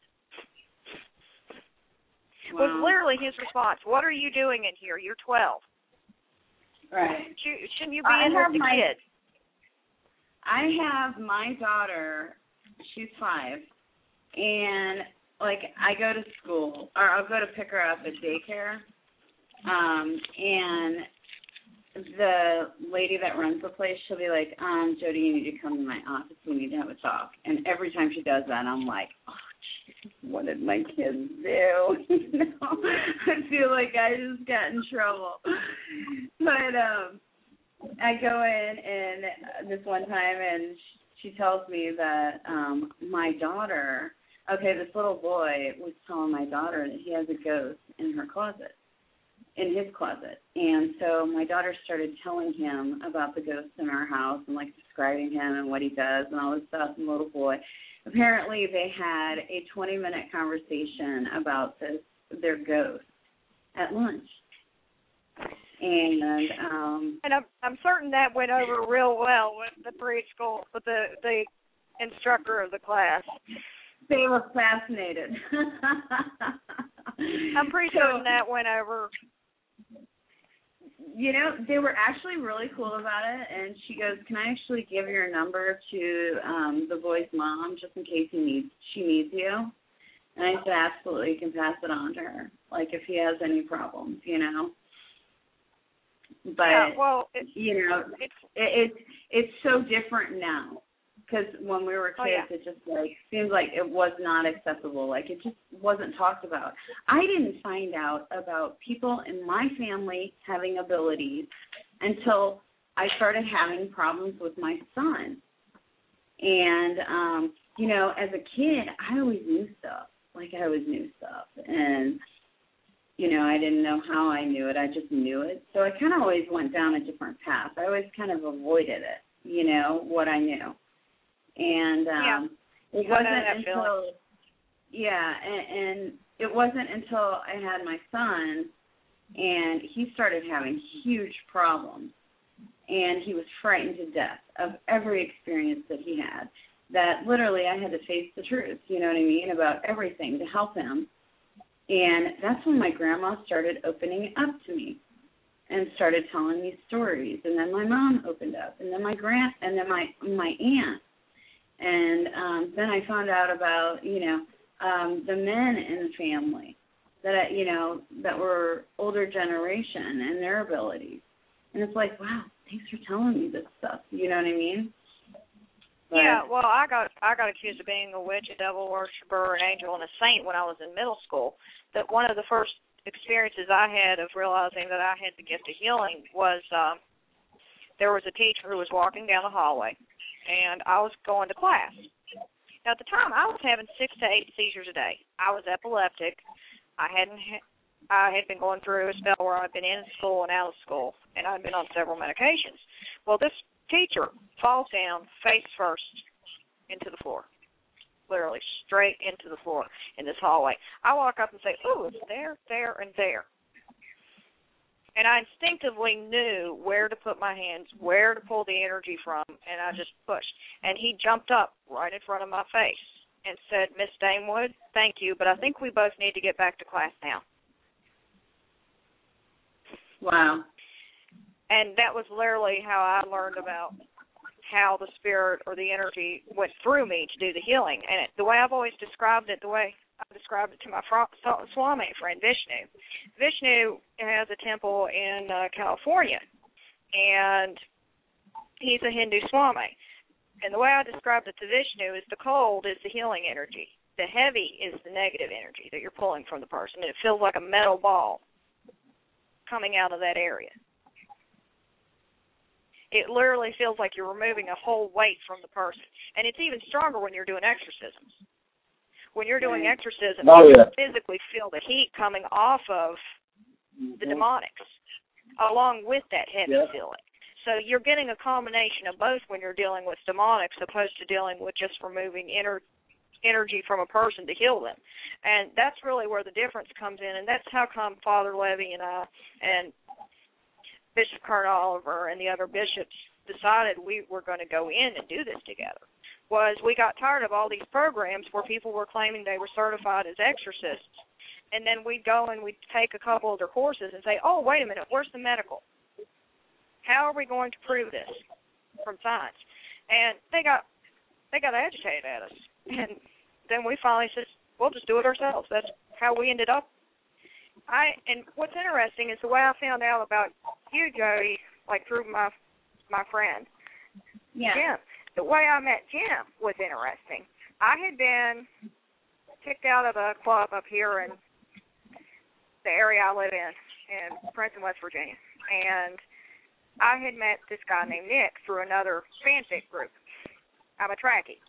Wow. Was literally his response. "What are you doing in here? You're twelve. Right. Shouldn't you be I in with have the my- kids?" I have my daughter, she's five, and, like, I go to school, or I'll go to pick her up at daycare, um, and the lady that runs the place, she'll be like, um, "Jody, you need to come to my office. We need to have a talk." And every time she does that, I'm like, oh, Jesus, what did my kids do? You know, I feel like I just got in trouble. But, um, I go in and this one time, and she tells me that um, my daughter, okay, this little boy was telling my daughter that he has a ghost in her closet, in his closet. And so my daughter started telling him about the ghosts in our house and, like, describing him and what he does and all this stuff. And the little boy, apparently they had a twenty-minute conversation about this, their ghost at lunch. And um, And I'm I'm certain that went over real well with the preschool, with the the instructor of the class. they were fascinated. I'm pretty So, certain that went over. You know, they were actually really cool about it. And she goes, "Can I actually give your number to um, the boy's mom just in case he needs she needs you?" And I said, "Absolutely, you can pass it on to her. Like if he has any problems, you know." But Yeah, well, it's, you know, it's it, it's it's so different now. Because when we were kids, Oh, yeah. it just like seemed like it was not acceptable. Like it just wasn't talked about. I didn't find out about people in my family having abilities until I started having problems with my son. And um, you know, as a kid, I always knew stuff. Like I always knew stuff, and you know, I didn't know how I knew it. I just knew it. So I kind of always went down a different path. I always kind of avoided it. You know what I knew. And um, yeah. it wasn't that until, feeling. yeah, and, and it wasn't until I had my son, and he started having huge problems, and he was frightened to death of every experience that he had, that literally I had to face the truth, you know what I mean, about everything to help him. And that's when my grandma started opening up to me and started telling me stories. And then my mom opened up, and then my grand, and then my my aunt. And um, then I found out about, you know, um, the men in the family that, you know, that were older generation and their abilities. And it's like, wow, thanks for telling me this stuff. You know what I mean? But, yeah, well, I got I got accused of being a witch, a devil worshiper, an angel, and a saint when I was in middle school. That one of the first experiences I had of realizing that I had the gift of healing was um, there was a teacher who was walking down the hallway, and I was going to class. Now, at the time, I was having six to eight seizures a day. I was epileptic. I hadn't ha- I had been going through a spell where I'd been in school and out of school, and I'd been on several medications. Well, this teacher falls down face first into the floor, literally straight into the floor in this hallway. I walk up and say, "Ooh, it's there, there, and there." And I instinctively knew where to put my hands, where to pull the energy from, and I just pushed. And he jumped up right in front of my face and said, "Miss Damewood, thank you, but I think we both need to get back to class now." Wow. And that was literally how I learned about how the spirit or the energy went through me to do the healing. And it, the way I've always described it, the way I described it to my fr- Swami friend, Vishnu. Vishnu has a temple in uh, California, and he's a Hindu Swami. And the way I described it to Vishnu is the cold is the healing energy. The heavy is the negative energy that you're pulling from the person. It feels like a metal ball coming out of that area. It literally feels like you're removing a whole weight from the person. And it's even stronger when you're doing exorcisms. When you're doing exorcisms, oh, yeah. you physically feel the heat coming off of the demonics, along with that heavy yeah. feeling. So you're getting a combination of both when you're dealing with demonics, opposed to dealing with just removing inner energy from a person to heal them. And that's really where the difference comes in, and that's how come Father Levy and I and Bishop Kern Oliver and the other bishops decided we were going to go in and do this together, was we got tired of all these programs where people were claiming they were certified as exorcists, and then we'd go and we'd take a couple of their courses and say, oh, wait a minute, where's the medical? How are we going to prove this from science? And they got they got agitated at us. And then we finally said, we'll just do it ourselves. That's how we ended up. I And what's interesting is the way I found out about you, Jody, like through my my friend, yeah. Jim. The way I met Jim was interesting. I had been kicked out of a club up here in the area I live in, in Princeton, West Virginia. And I had met this guy named Nick through another fanfic group. I'm a Trekkie.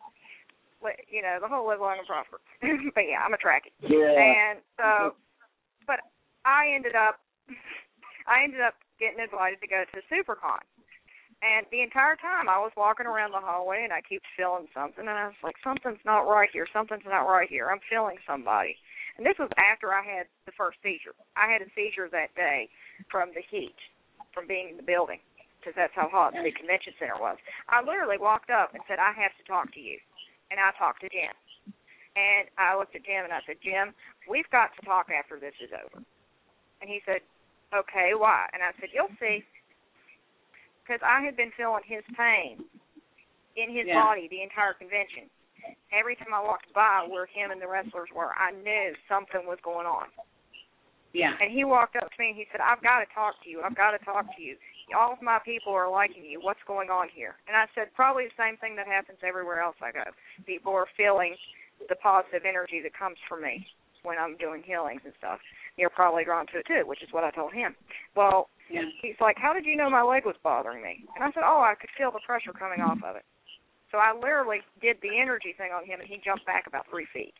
You know, the whole live long and prosper. But yeah, I'm a Trekkie. Yeah. And so, but I ended up, I ended up getting invited to go to SuperCon. And the entire time I was walking around the hallway and I keep feeling something, and I was like, something's not right here, something's not right here. I'm feeling somebody. And this was after I had the first seizure. I had a seizure that day from the heat, from being in the building, because that's how hot the convention center was. I literally walked up and said, I have to talk to you. And I talked to Jim. And I looked at Jim and I said, Jim, we've got to talk after this is over. And he said, okay, why? And I said, you'll see. Because I had been feeling his pain in his yeah. body the entire convention. Every time I walked by where him and the wrestlers were, I knew something was going on. Yeah. And he walked up to me and he said, I've got to talk to you. I've got to talk to you. All of my people are liking you. What's going on here? And I said, probably the same thing that happens everywhere else I go. People are feeling the positive energy that comes from me when I'm doing healings and stuff. You're probably drawn to it too, which is what I told him. Well, yeah. he's like, how did you know my leg was bothering me? And I said, oh, I could feel the pressure coming off of it. So I literally did the energy thing on him, and he jumped back about three feet.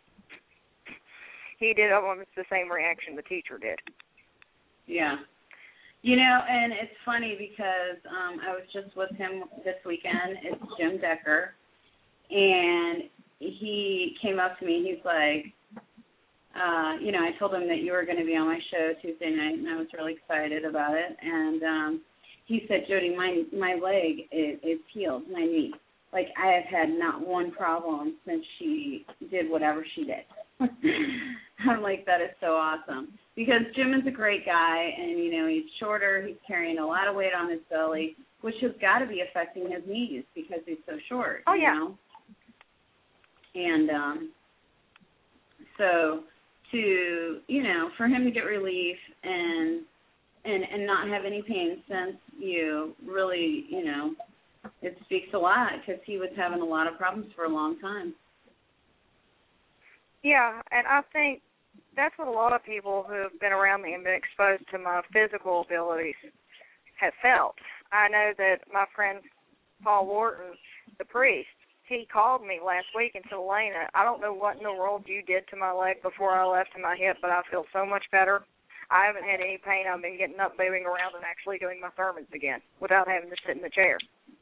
He did almost the same reaction the teacher did. Yeah. You know, and it's funny because um, I was just with him this weekend. It's Jim Decker, and he came up to me. He's like, uh, you know, I told him that you were going to be on my show Tuesday night, and I was really excited about it. And um, he said, Jody, my my leg is, is healed, my knee. Like, I have had not one problem since she did whatever she did. I'm like, that is so awesome. Because Jim is a great guy, and, you know, he's shorter. He's carrying a lot of weight on his belly, which has got to be affecting his knees because he's so short. Oh, you yeah. know? And um, so to, you know, for him to get relief and and and not have any pain since you really, you know, it speaks a lot because he was having a lot of problems for a long time. Yeah, and I think that's what a lot of people who have been around me and been exposed to my physical abilities have felt. I know that my friend Paul Wharton, the priest, he called me last week and said, Elena, I don't know what in the world you did to my leg before I left to my hip, but I feel so much better. I haven't had any pain. I've been getting up, moving around, and actually doing my sermons again without having to sit in the chair.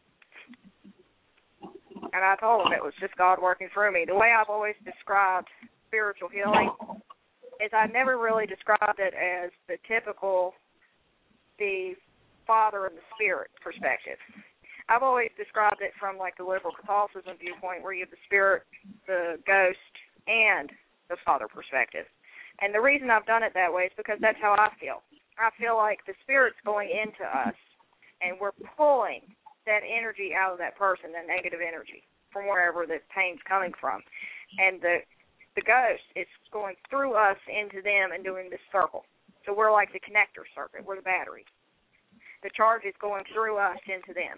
And I told him it was just God working through me. The way I've always described spiritual healing is I never really described it as the typical, the Father and the Spirit perspective. I've always described it from like the liberal Catholicism viewpoint where you have the Spirit, the Ghost, and the Father perspective. And the reason I've done it that way is because that's how I feel. I feel like the Spirit's going into us, and we're pulling that energy out of that person, that negative energy, from wherever the pain's coming from. And the the Ghost is going through us into them and doing this circle. So we're like the connector circuit. We're the battery. The charge is going through us into them.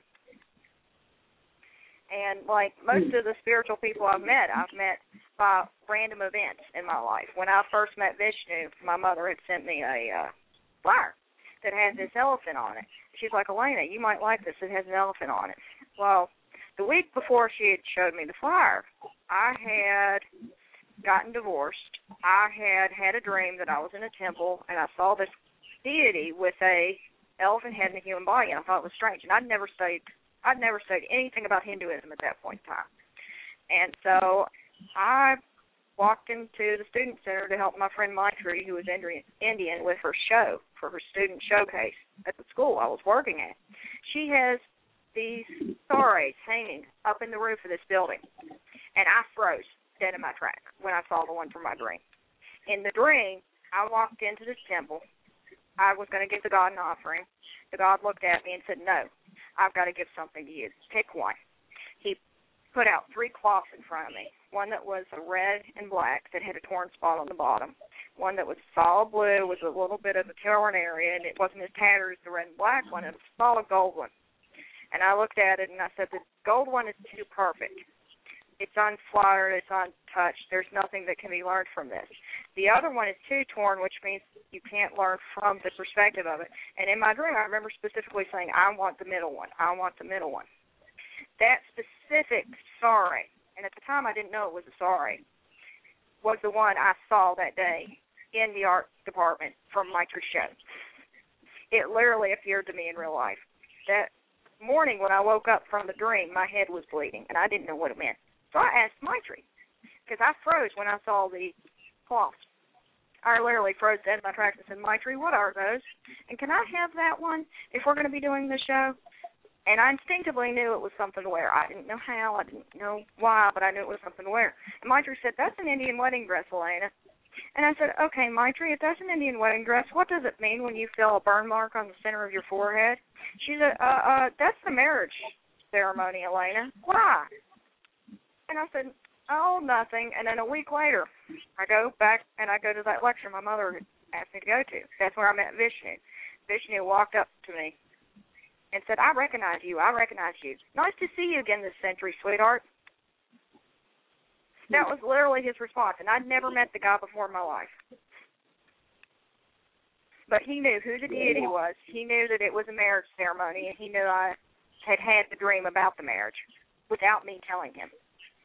And like most of the spiritual people I've met, I've met by random events in my life. When I first met Vishnu, my mother had sent me a uh, flyer that had this elephant on it. She's like, Elena, you might like this. It has an elephant on it. Well, the week before she had showed me the flyer, I had gotten divorced. I had had a dream that I was in a temple, and I saw this deity with a elephant head and a human body, and I thought it was strange. And I'd never studied I'd never studied anything about Hinduism at that point in time. And so I walked into the student center to help my friend Maitri, who was Indian, with her show for her student showcase at the school I was working at. She has these stars hanging up in the roof of this building, and I froze dead in my track when I saw the one from my dream. In the dream, I walked into this temple. I was going to give the God an offering. The God looked at me and said, no, I've got to give something to you. Pick one. He put out three cloths in front of me, one that was a red and black that had a torn spot on the bottom, one that was solid blue with a little bit of a torn area, and it wasn't as tattered as the red and black one. It was a solid gold one. And I looked at it, and I said, the gold one is too perfect. It's unfloured. It's untouched. There's nothing that can be learned from this. The other one is too torn, which means you can't learn from the perspective of it. And in my dream, I remember specifically saying, I want the middle one. I want the middle one. That specific sari, and at the time I didn't know it was a sari, was the one I saw that day in the art department from Maitri's show. It literally appeared to me in real life. That morning when I woke up from the dream, my head was bleeding, and I didn't know what it meant. So I asked Maitri, because I froze when I saw the cloth. I literally froze dead in my tracks and said, Maitri, what are those? And can I have that one if we're going to be doing the show? And I instinctively knew it was something to wear. I didn't know how, I didn't know why, but I knew it was something to wear. And Maitri said, that's an Indian wedding dress, Elena. And I said, okay, Maitri, if that's an Indian wedding dress, what does it mean when you feel a burn mark on the center of your forehead? She said, uh, uh, that's the marriage ceremony, Elena. Why? And I said, oh, nothing. And then a week later, I go back and I go to that lecture my mother asked me to go to. That's where I met Vishnu. Vishnu walked up to me and said, I recognize you. I recognize you. Nice to see you again this century, sweetheart. That was literally his response, and I'd never met the guy before in my life. But he knew who the deity was. He knew that it was a marriage ceremony, and he knew I had had the dream about the marriage without me telling him.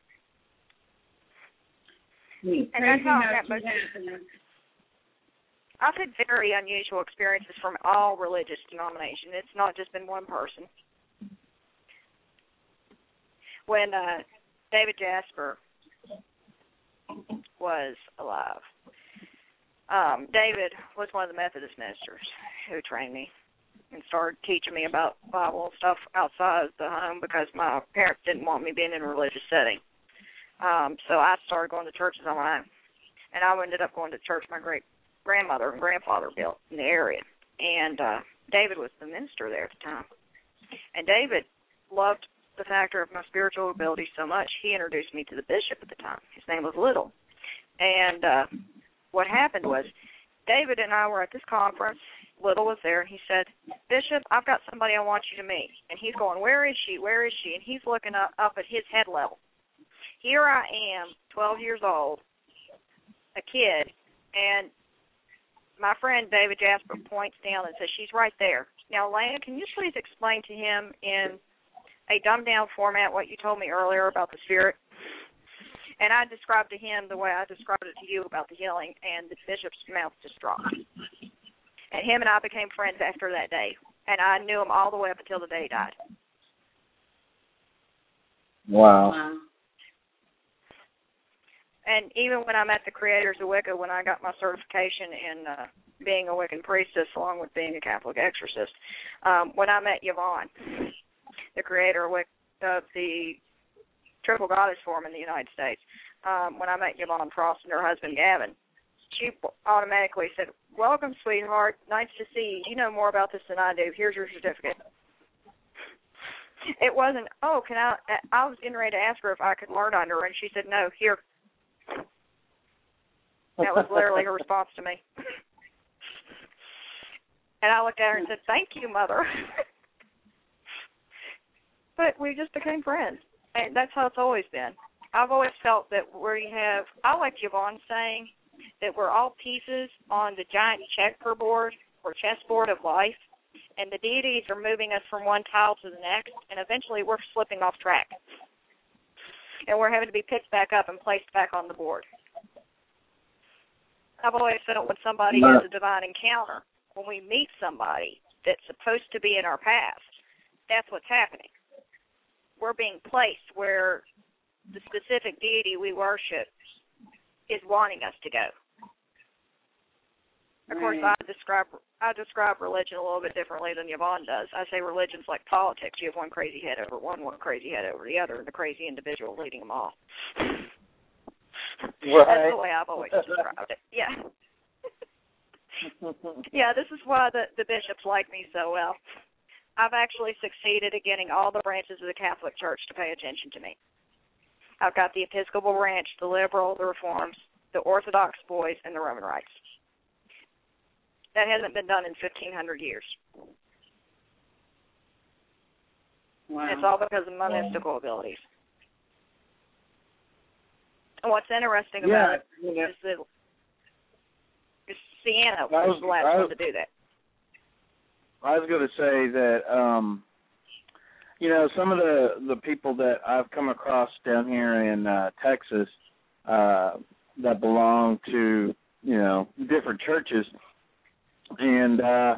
And that's how I met most of I've had very unusual experiences from all religious denominations. It's not just been one person. When uh, David Jasper was alive, um, David was one of the Methodist ministers who trained me and started teaching me about Bible and stuff outside the home because my parents didn't want me being in a religious setting. Um, so I started going to churches on my own. And I ended up going to church my great-grandmother and grandfather built in the area. And uh, David was the minister there at the time. And David loved the factor of my spiritual ability so much, he introduced me to the bishop at the time. His name was Little. And uh, what happened was David and I were at this conference. Little was there, and he said, Bishop, I've got somebody I want you to meet. And he's going, where is she? Where is she? And he's looking up, up at his head level. Here I am, twelve years old, a kid, and my friend David Jasper points down and says, she's right there. Now, Lana, can you please explain to him in a dumbed-down format what you told me earlier about the spirit? And I described to him the way I described it to you about the healing, and the bishop's mouth just dropped. And him and I became friends after that day, and I knew him all the way up until the day he died. Wow. Wow. And even when I met the creators of Wicca, when I got my certification in uh, being a Wiccan priestess along with being a Catholic exorcist, um, when I met Yvonne, the creator of, Wic- of the Triple Goddess Forum in the United States, um, when I met Yvonne Frost and her husband Gavin, she automatically said, welcome, sweetheart. Nice to see you. You know more about this than I do. Here's your certificate. It wasn't, oh, can I, I was getting ready to ask her if I could learn under her, and she said, no, here. That was literally her response to me. And I looked at her and said, thank you, Mother. But we just became friends. And that's how it's always been. I've always felt that we have, I like Yvonne saying, that we're all pieces on the giant checkerboard or chessboard of life, and the deities are moving us from one tile to the next, and eventually we're slipping off track. And we're having to be picked back up and placed back on the board. I've always felt when somebody has a divine encounter, when we meet somebody that's supposed to be in our past, that's what's happening. We're being placed where the specific deity we worship is wanting us to go. Of course, I describe I describe religion a little bit differently than Yvonne does. I say religion's like politics. You have one crazy head over one, one crazy head over the other, and the crazy individual leading them all. Right. That's the way I've always described it. Yeah. Yeah, this is why the, the bishops like me so well. I've actually succeeded at getting all the branches of the Catholic Church to pay attention to me. I've got the Episcopal branch, the Liberal, the Reforms, the Orthodox boys, and the Roman Rites. That hasn't been done in fifteen hundred years. Wow. It's all because of my mystical abilities. And what's interesting about Yeah, it yeah. is that Sienna I was was- the last I was- one to do that. I was going to say that, um, you know, some of the, the people that I've come across down here in uh, Texas uh, that belong to, you know, different churches, and uh,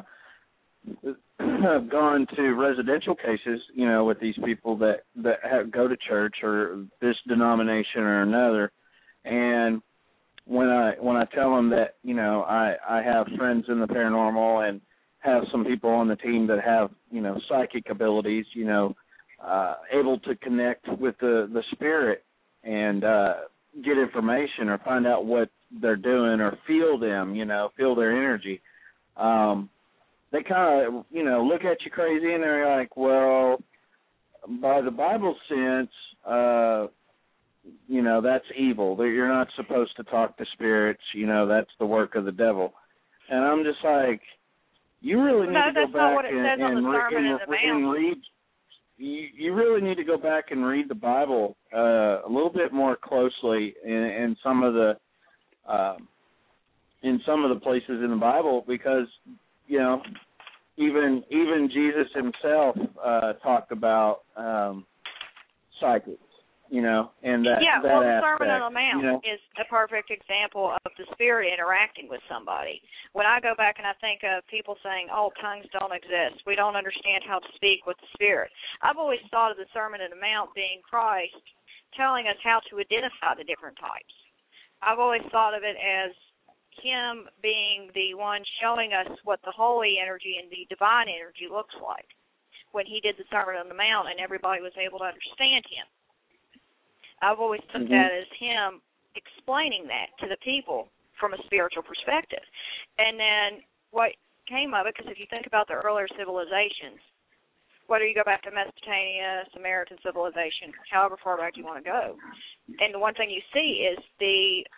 I've gone to residential cases, you know, with these people that, that have, go to church or this denomination or another, and when I when I tell them that, you know, I, I have friends in the paranormal and have some people on the team that have, you know, psychic abilities, you know, uh, able to connect with the, the spirit and uh, get information or find out what they're doing or feel them, you know, feel their energy. Um, they kind of, you know, look at you crazy and they're like, well, by the Bible sense, uh, you know, that's evil. You're not supposed to talk to spirits. You know, that's the work of the devil. And I'm just like, you really need No, to go that's not back what it and, says on and, the re- Sermon and, on the and Mount. read. You, you really need to go back and read the Bible uh, a little bit more closely in, in some of the um, in some of the places in the Bible, because you know even even Jesus himself uh, talked about um, psychics. You know, and that yeah, that well, the aspect, Sermon on the Mount you know? is a perfect example of the spirit interacting with somebody. When I go back and I think of people saying, oh, tongues don't exist, we don't understand how to speak with the spirit, I've always thought of the Sermon on the Mount being Christ telling us how to identify the different types. I've always thought of it as him being the one showing us what the holy energy and the divine energy looks like when he did the Sermon on the Mount and everybody was able to understand him. I've always took Mm-hmm. that as him explaining that to the people from a spiritual perspective. And then what came of it, because if you think about the earlier civilizations, whether you go back to Mesopotamia, Samaritan civilization, however far back you want to go, and the one thing you see is the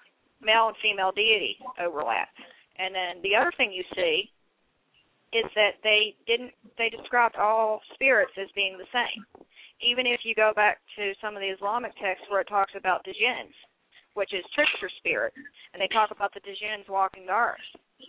male and female deity overlap. And then the other thing you see is that they didn't they described all spirits as being the same. Even if you go back to some of the Islamic texts where it talks about the jinns, which is trickster spirit, and they talk about the jinns walking the earth.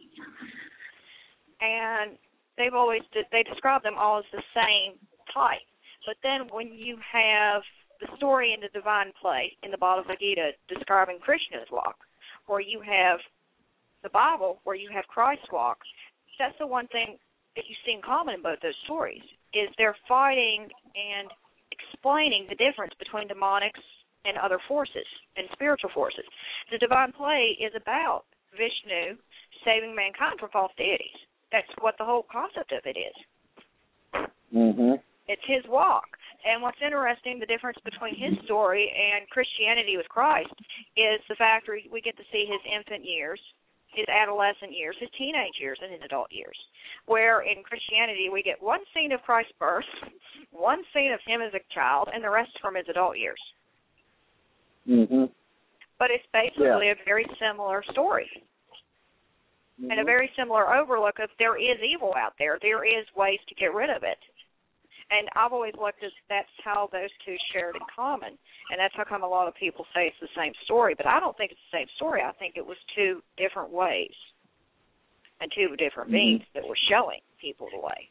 And they've always they describe them all as the same type. But then when you have the story in the divine play in the Bhagavad Gita describing Krishna's walk, or you have the Bible where you have Christ's walk, that's the one thing that you see in common in both those stories, is they're fighting and explaining the difference between demonics and other forces and spiritual forces. The divine play is about Vishnu saving mankind from false deities. That's what the whole concept of it is. Mm-hmm. It's his walk. And what's interesting, the difference between his story and Christianity with Christ is the fact that we get to see his infant years, his adolescent years, his teenage years, and his adult years. Where in Christianity we get one scene of Christ's birth, one scene of him as a child, and the rest from his adult years. Mm-hmm. But it's basically yeah. a very similar story. Mm-hmm. And a very similar overlook of there is evil out there. There is ways to get rid of it. And I've always looked at that's how those two shared in common. And that's how come a lot of people say it's the same story. But I don't think it's the same story. I think it was two different ways and two different mm-hmm. beings that were showing people the way.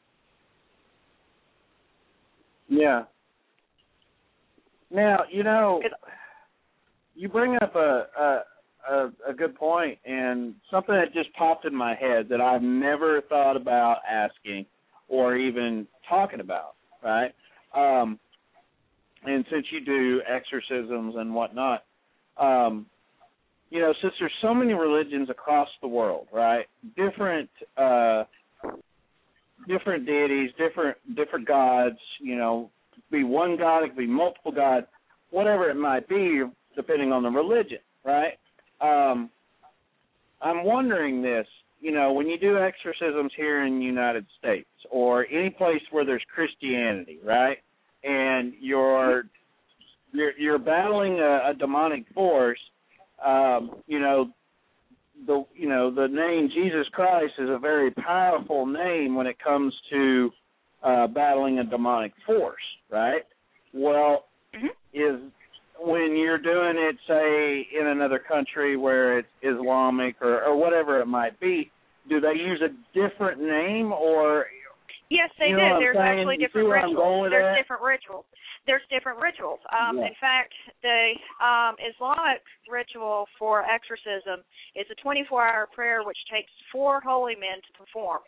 Yeah. Now, you know, you bring up a, a a a good point, and something that just popped in my head that I've never thought about asking or even talking about, right? Um, and since you do exorcisms and whatnot, um, you know, since there's so many religions across the world, right? Different uh, different deities, different different gods, you know, it could be one god, it could be multiple gods, whatever it might be, depending on the religion, right? Um, I'm wondering this, you know, when you do exorcisms here in the United States or any place where there's Christianity, right, and you're you're, you're battling a, a demonic force, um, you know, the you know the name Jesus Christ is a very powerful name when it comes to uh, battling a demonic force, right? Well, mm-hmm. is when you're doing it, say, in another country where it's Islamic or, or whatever it might be, do they use a different name or? Yes, they you do. know There's saying? actually You different rituals. There's that? different rituals. There's different rituals. Um, yeah. In fact, the um, Islamic ritual for exorcism is a twenty-four hour prayer which takes four holy men to perform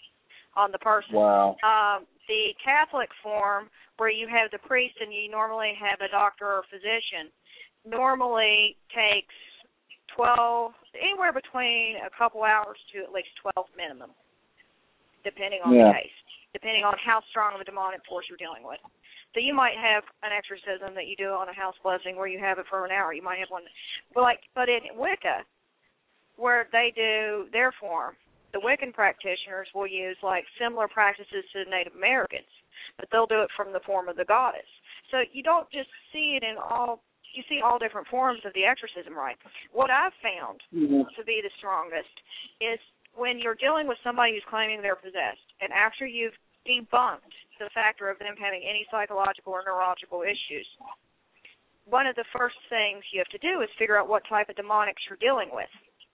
on the person. Wow. Um, the Catholic form, where you have the priest and you normally have a doctor or physician, normally takes twelve, anywhere between a couple hours to at least twelve minimum, depending on yeah. the case, depending on how strong of a demonic force you're dealing with. So you might have an exorcism that you do on a house blessing where you have it for an hour. You might have one, but like, but in Wicca, where they do their form, the Wiccan practitioners will use like similar practices to the Native Americans, but they'll do it from the form of the goddess. So you don't just see it in all, you see all different forms of the exorcism, right? What I've found mm-hmm. to be the strongest is when you're dealing with somebody who's claiming they're possessed, and after you've debunked the factor of them having any psychological or neurological issues, one of the first things you have to do is figure out what type of demonics you're dealing with.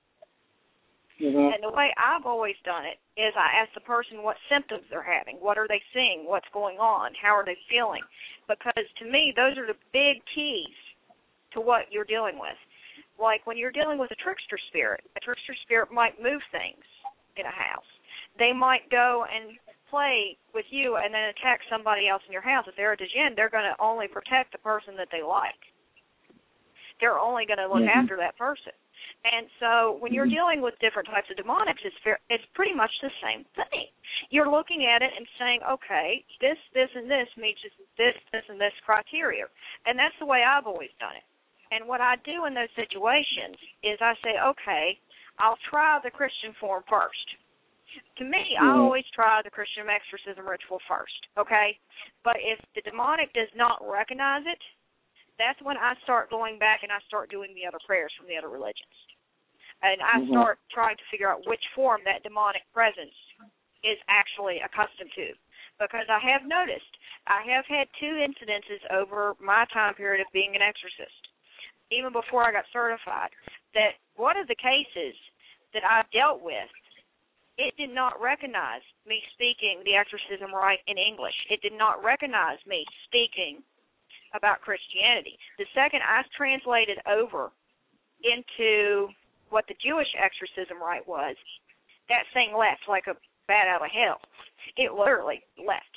Mm-hmm. And the way I've always done it is I ask the person what symptoms they're having, what are they seeing, what's going on, how are they feeling, because to me those are the big keys to what you're dealing with. Like when you're dealing with a trickster spirit, a trickster spirit might move things in a house. They might go and play with you and then attack somebody else in your house. If they're a djinn, they're going to only protect the person that they like. They're only going to look mm-hmm. after that person. And so when you're dealing with different types of demonics, it's fair, it's pretty much the same thing. You're looking at it and saying, okay, this, this, and this meets this, this, and this criteria. And that's the way I've always done it. And what I do in those situations is I say, okay, I'll try the Christian form first. To me, mm-hmm. I always try the Christian exorcism ritual first, okay? But if the demonic does not recognize it, that's when I start going back and I start doing the other prayers from the other religions. And I Mm-hmm. start trying to figure out which form that demonic presence is actually accustomed to. Because I have noticed, I have had two incidences over my time period of being an exorcist, even before I got certified, that one of the cases that I dealt with, it did not recognize me speaking the exorcism rite in English. It did not recognize me speaking about Christianity. The second I translated over into what the Jewish exorcism rite was, that thing left like a bat out of hell. It literally left.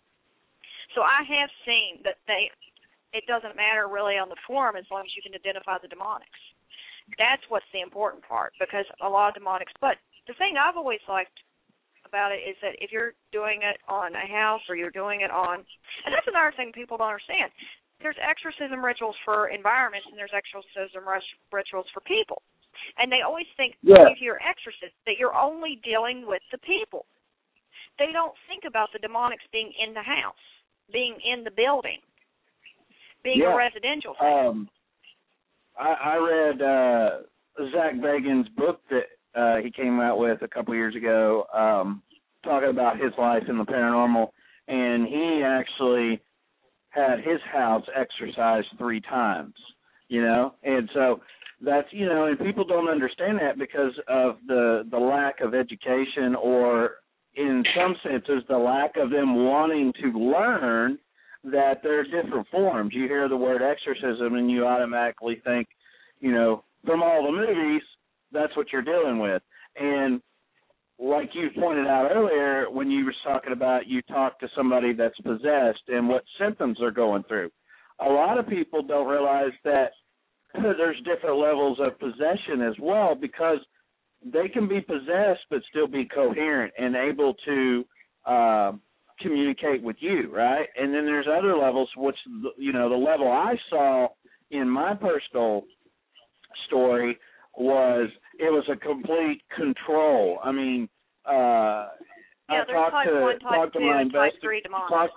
So I have seen that they, it doesn't matter really on the form as long as you can identify the demonics. That's what's the important part, because a lot of demonics, but the thing I've always liked about it is that if you're doing it on a house or you're doing it on, and that's another thing people don't understand, there's exorcism rituals for environments and there's exorcism rituals for people. And they always think, yeah. if you're an exorcist, that you're only dealing with the people. They don't think about the demonics being in the house, being in the building, being yeah. a residential thing. Um, I, I read uh, Zach Bagans' book that uh, he came out with a couple years ago, um, talking about his life in the paranormal, and he actually had his house exorcised three times, you know, and so that's, you know, and people don't understand that because of the, the lack of education, or in some senses the lack of them wanting to learn that there are different forms. You hear the word exorcism and you automatically think, you know, from all the movies, that's what you're dealing with. And like you pointed out earlier, when you were talking about you talk to somebody that's possessed and what symptoms they're going through, a lot of people don't realize that there's different levels of possession as well, because they can be possessed but still be coherent and able to uh, communicate with you, right? And then there's other levels, which, you know, the level I saw in my personal story was it was a complete control. I mean, uh, yeah, I talked type to, one, type talked two, to my and type three investigator. demonics.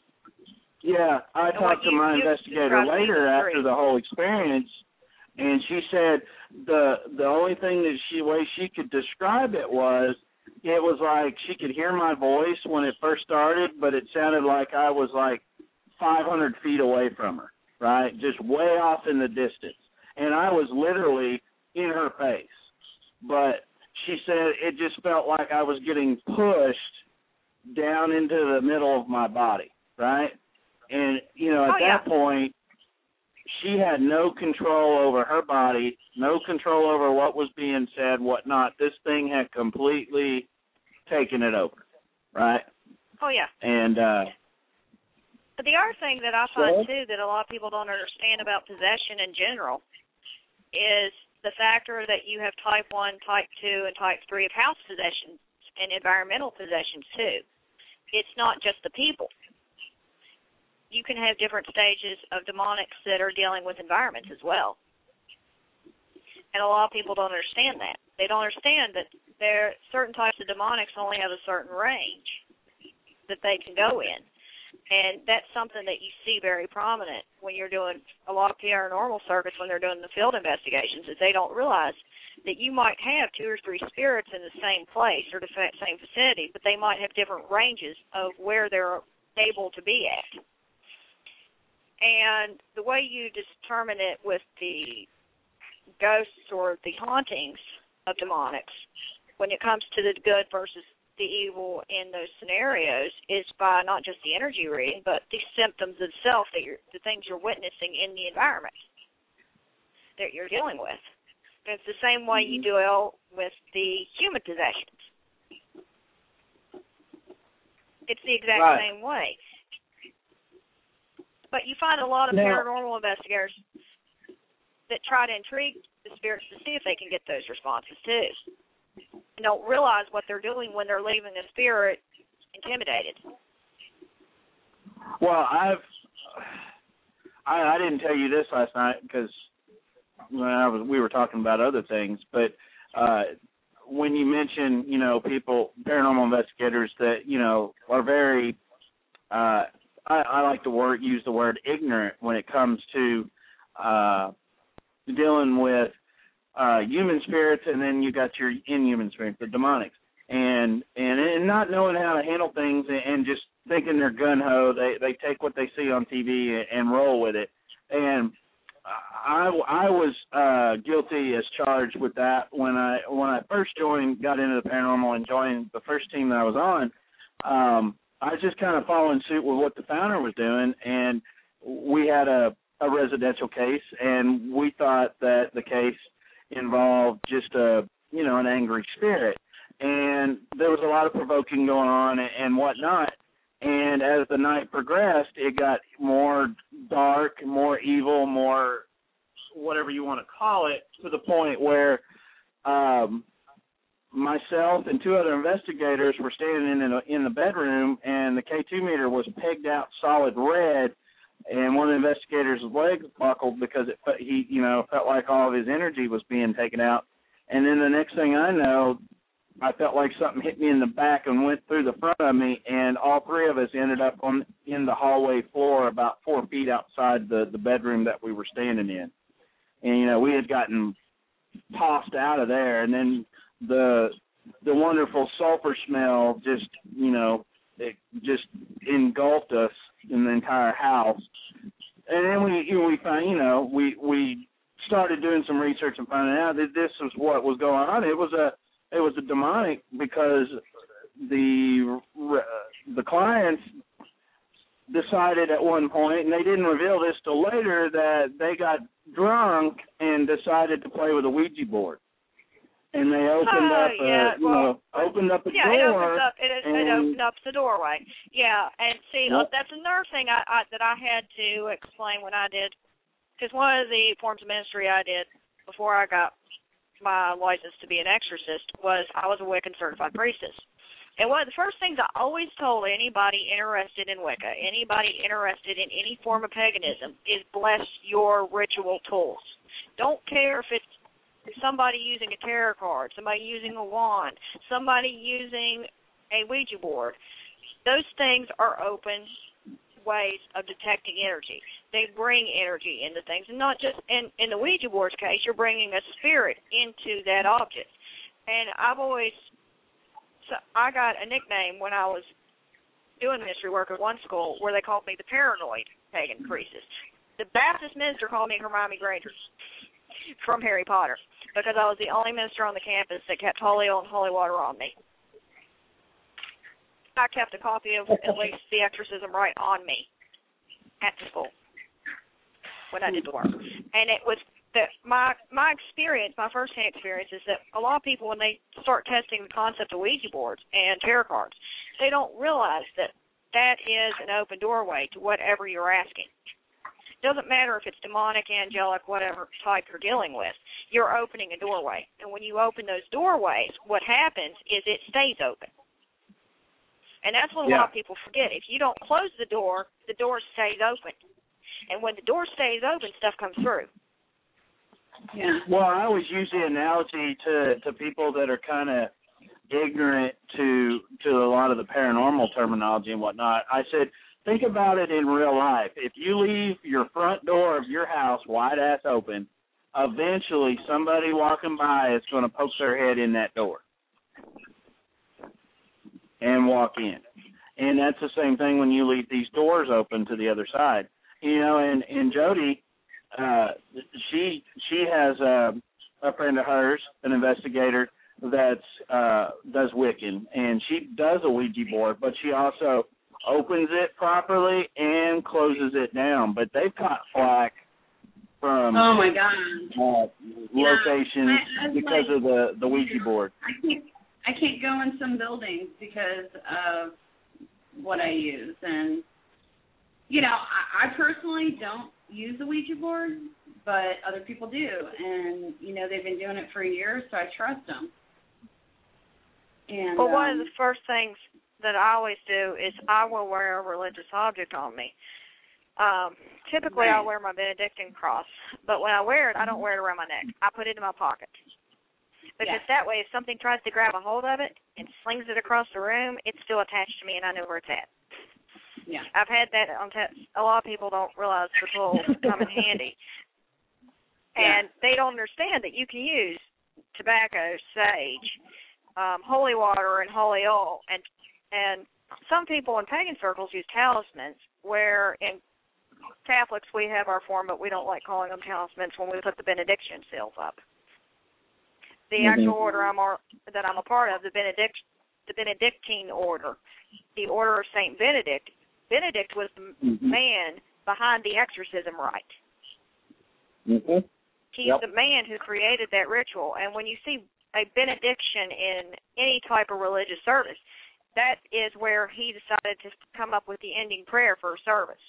Yeah, I And talked to you, my you investigator later after three. the whole experience, and she said the the only thing that she way she could describe it was it was like she could hear my voice when it first started, but it sounded like I was like five hundred feet away from her, right, just way off in the distance, and I was literally in her face. But she said it just felt like I was getting pushed down into the middle of my body, right? And, you know, at oh, yeah. that point, she had no control over her body, no control over what was being said, whatnot. This thing had completely taken it over, right? Oh, yeah. And uh, but the other thing that I find, too, that a lot of people don't understand about possession in general is the factor that you have type one, type two, and type three of house possessions and environmental possessions, too. It's not just the people. You can have different stages of demonics that are dealing with environments as well. And a lot of people don't understand that. They don't understand that there certain types of demonics only have a certain range that they can go in. And that's something that you see very prominent when you're doing a lot of paranormal circuits, when they're doing the field investigations, is they don't realize that you might have two or three spirits in the same place or the same vicinity, but they might have different ranges of where they're able to be at. And the way you determine it with the ghosts or the hauntings of demonics, when it comes to the good versus the evil in those scenarios, is by not just the energy reading, but the symptoms itself, that you're, the things you're witnessing in the environment that you're dealing with. And it's the same way you deal with the human possessions. It's the exact right. same way. But you find a lot of now, paranormal investigators that try to intrigue the spirits to see if they can get those responses, too. And don't realize what they're doing when they're leaving the spirit intimidated. Well, I've I, I didn't tell you this last night because when I was we were talking about other things, but uh, when you mention, you know, people, paranormal investigators that, you know, are very uh, I, I like to word use the word ignorant when it comes to uh, dealing with uh, human spirits, and then you got your inhuman spirits, the demonics, and and and not knowing how to handle things, and, and just thinking they're gun ho. They they take what they see on T V and, and roll with it, and I, I was uh, guilty as charged with that when I when I first joined, got into the paranormal and joined the first team that I was on. Um, I was just kind of following suit with what the founder was doing, and we had a, a residential case, and we thought that the case involved just a you know an angry spirit, and there was a lot of provoking going on and, and whatnot. And as the night progressed, it got more dark, more evil, more whatever you want to call it, to the point where um, myself and two other investigators were standing in the, in the bedroom, and the K two meter was pegged out solid red, and one of the investigators' legs buckled because it he you know felt like all of his energy was being taken out. And then the next thing I know, I felt like something hit me in the back and went through the front of me, and all three of us ended up on in the hallway floor about four feet outside the, the bedroom that we were standing in. And, you know, we had gotten tossed out of there, and then the the wonderful sulfur smell just, you know, it just engulfed us in the entire house. And then we, you know, we found, you know, we, we started doing some research and finding out that this was what was going on. It was a It was a demonic because the the clients decided at one point, and they didn't reveal this till later, that they got drunk and decided to play with a Ouija board. And they opened oh, up, a, yeah. you well, know, opened up a yeah, door. Yeah, it opens up. It, and, it opens up the doorway. Yeah, and see, yep. uh, that's another thing I, I, that I had to explain when I did, because one of the forms of ministry I did before I got my license to be an exorcist was I was a Wiccan certified priestess. And one of the first things I always told anybody interested in Wicca, anybody interested in any form of paganism, is bless your ritual tools. Don't care if it's somebody using a tarot card, somebody using a wand, somebody using a Ouija board. Those things are open ways of detecting energy. They bring energy into things, and not just in, in the Ouija board's case, you're bringing a spirit into that object. And I've always, so I got a nickname when I was doing ministry work at one school where they called me the paranoid pagan priestess. The Baptist minister called me Hermione Granger from Harry Potter because I was the only minister on the campus that kept holy oil and holy water on me. I kept a copy of at least the exorcism right on me at the school when I did the work. And it was that my my experience, my first-hand experience, is that a lot of people, when they start testing the concept of Ouija boards and tarot cards, they don't realize that that is an open doorway to whatever you're asking. It doesn't matter if it's demonic, angelic, whatever type you're dealing with. You're opening a doorway. And when you open those doorways, what happens is it stays open. And that's what a yeah. lot of people forget. If you don't close the door, the door stays open. And when the door stays open, stuff comes through. Yeah. Well, I always use the analogy to, to people that are kind of ignorant to to a lot of the paranormal terminology and whatnot. I said, think about it in real life. If you leave your front door of your house wide ass open, eventually somebody walking by is going to poke their head in that door and walk in. And that's the same thing when you leave these doors open to the other side. You know, and, and Jody, uh, she she has a, a friend of hers, an investigator, that's uh, does Wiccan, and she does a Ouija board, but she also opens it properly and closes it down. But they've caught flack from oh my god uh, yeah. locations I, I because like, of the, the Ouija board. I can't I can't go in some buildings because of what I use, and you know I, I personally don't use the Ouija board, but other people do, and you know they've been doing it for years, so I trust them. And well, um, one of the first things that I always do is I will wear a religious object on me. Um, typically, right. I'll wear my Benedictine cross, but when I wear it, I don't wear it around my neck. I put it in my pocket. Because yeah. that way, if something tries to grab a hold of it and slings it across the room, it's still attached to me and I know where it's at. Yeah. I've had that on test. A lot of people don't realize the tools come in handy. And yeah. they don't understand that you can use tobacco, sage, um, holy water, and holy oil. And and some people in pagan circles use talismans, where in Catholics we have our form, but we don't like calling them talismans when we put the benediction seals up. The mm-hmm. actual order I'm a, that I'm a part of, the Benedict, the Benedictine order, the Order of Saint Benedict. Benedict was the mm-hmm. man behind the exorcism rite. Mm-hmm. He's yep. the man who created that ritual. And when you see a benediction in any type of religious service, that is where he decided to come up with the ending prayer for a service.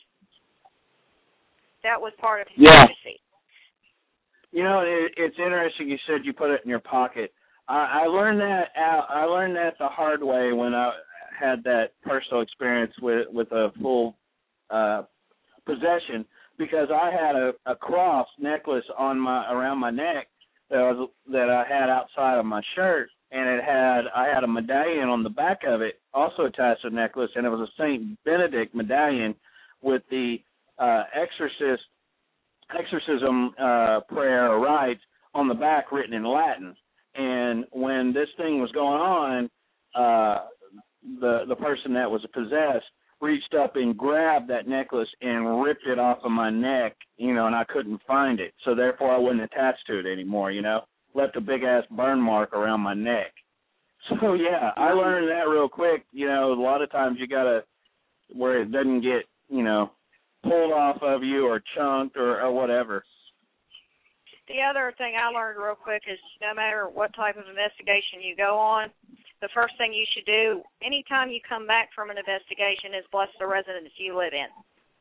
That was part of his yeah. legacy. You know, it, it's interesting. You said you put it in your pocket. I, I learned that out. I learned that the hard way when I had that personal experience with with a full uh, possession, because I had a, a cross necklace on my around my neck that was that I had outside of my shirt, and it had I had a medallion on the back of it, also attached to the necklace, and it was a Saint Benedict medallion with the uh, exorcist exorcism uh, prayer or rites on the back written in Latin. And when this thing was going on, uh, the the person that was possessed reached up and grabbed that necklace and ripped it off of my neck, you know, and I couldn't find it. So therefore I wasn't attached to it anymore, you know. Left a big-ass burn mark around my neck. So, yeah, I learned that real quick. You know, a lot of times you got to, where it doesn't get, you know, pulled off of you or chunked or, or whatever. The other thing I learned real quick is no matter what type of investigation you go on, the first thing you should do anytime you come back from an investigation is bless the residence you live in.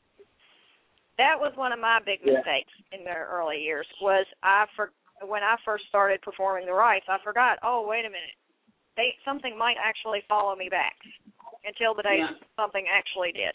That was one of my big yeah. mistakes in the early years, was I for, when I first started performing the rites, I forgot, oh, wait a minute, they something might actually follow me back until the day yeah. something actually did.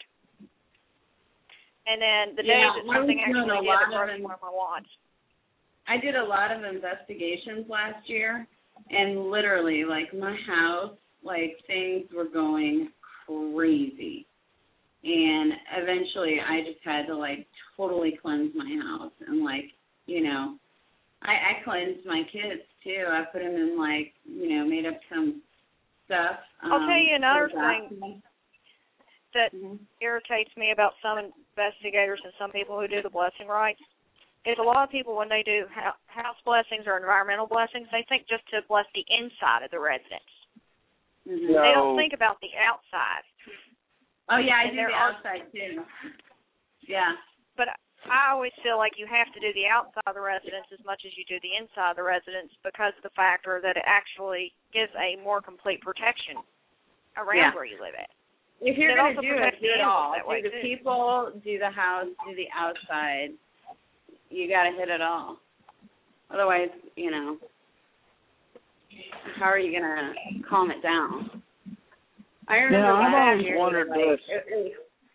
And then the day yeah, that something actually did, it broke one of my wands. I did a lot of investigations last year, and literally, like, my house, like, things were going crazy. And eventually I just had to, like, totally cleanse my house. And, like, you know, I, I cleansed my kids, too. I put them in, like, you know, made up some stuff. Um, I'll tell you another thing that mm-hmm. irritates me about some investigators and some people who do the blessing rites is a lot of people, when they do house blessings or environmental blessings, they think just to bless the inside of the residence. Mm-hmm. No. They don't think about the outside. Oh, yeah, I and do the outside, too. Yeah. But I always feel like you have to do the outside of the residence as much as you do the inside of the residence, because of the factor that it actually gives a more complete protection around yeah. where you live at. If you're going to do it, do it all. Do the too. people, do the house, do the outside. You got to hit it all. Otherwise, you know, how are you going to calm it down? I remember now, I've always year, wondered like, this. It, it,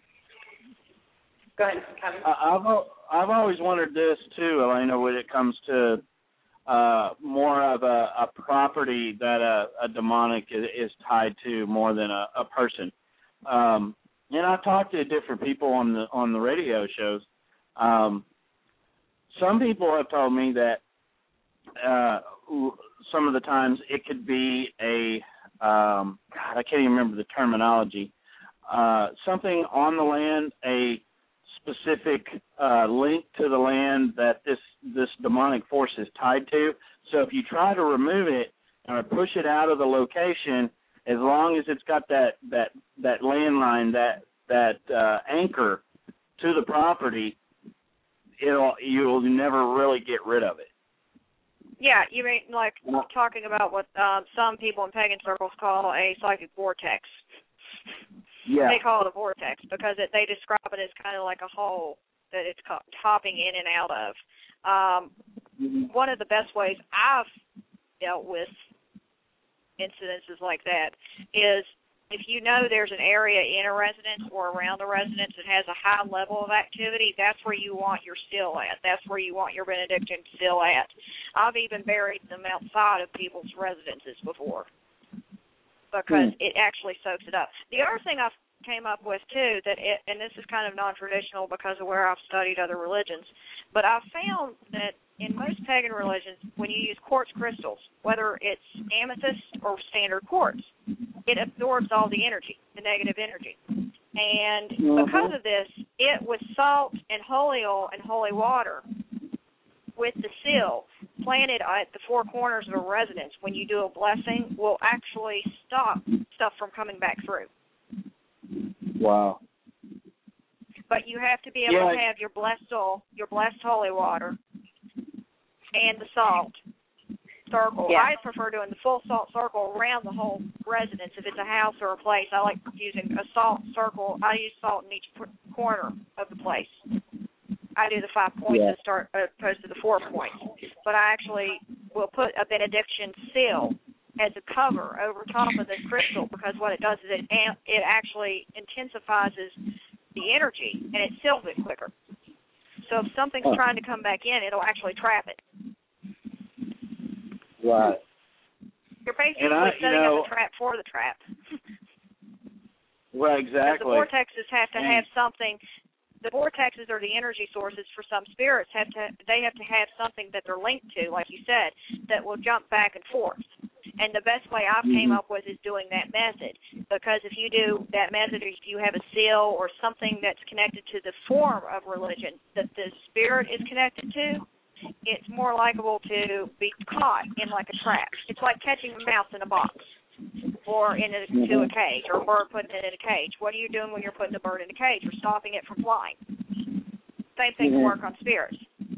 go ahead, Kevin. I've I've always wondered this too, Elena, when it comes to uh, more of a, a property that a, a demonic is, is tied to more than a, a person. Um, and I've talked to different people on the on the radio shows. Um, some people have told me that uh, some of the times it could be a um, God, I can't even remember the terminology. Uh, something on the land, a specific uh, link to the land that this this demonic force is tied to. So if you try to remove it or push it out of the location, as long as it's got that that that landline, that that uh, anchor to the property, it'll you'll never really get rid of it. Yeah, you mean like talking about what um, some people in pagan circles call a psychic vortex. Yeah. They call it a vortex because it, they describe it as kind of like a hole that it's hopping in and out of. Um, mm-hmm. One of the best ways I've dealt with incidences like that is if you know there's an area in a residence or around a residence that has a high level of activity, that's where you want your still at. That's where you want your Benedictine still at. I've even buried them outside of people's residences before. because hmm. it actually soaks it up. The other thing I came up with, too, that it, and this is kind of non-traditional because of where I've studied other religions, but I've found that in most pagan religions, when you use quartz crystals, whether it's amethyst or standard quartz, it absorbs all the energy, the negative energy. And Mm-hmm. because of this, it with salt and holy oil and holy water with the seal planted at the four corners of a residence when you do a blessing will actually stop stuff from coming back through. Wow. But you have to be able Yeah. to have your blessed oil, your blessed holy water, and the salt circle. Yeah. I prefer doing the full salt circle around the whole residence. If it's a house or a place, I like using a salt circle. I use salt in each corner of the place. I do the five points Yeah. as start, as opposed to the four points. But I actually will put a benediction seal as a cover over top of this crystal, because what it does is it it actually intensifies the energy and it seals it quicker. So if something's huh. trying to come back in, it'll actually trap it. Right. You're basically And I, setting you know, up a trap for the trap. Well, Because exactly. the vortexes have to And- have something. The vortexes are the energy sources for some spirits. Have to they have to have something that they're linked to, like you said, that will jump back and forth. And the best way I've Mm-hmm. came up with is doing that method. Because if you do that method, or if you have a seal or something that's connected to the form of religion that the spirit is connected to, it's more likable to be caught in like a trap. It's like catching a mouse in a box or in a, Mm-hmm. to a cage, or a bird putting it in a cage. What are you doing when you're putting a bird in a cage? You're stopping it from flying. Same thing Mm-hmm. can work on spirits.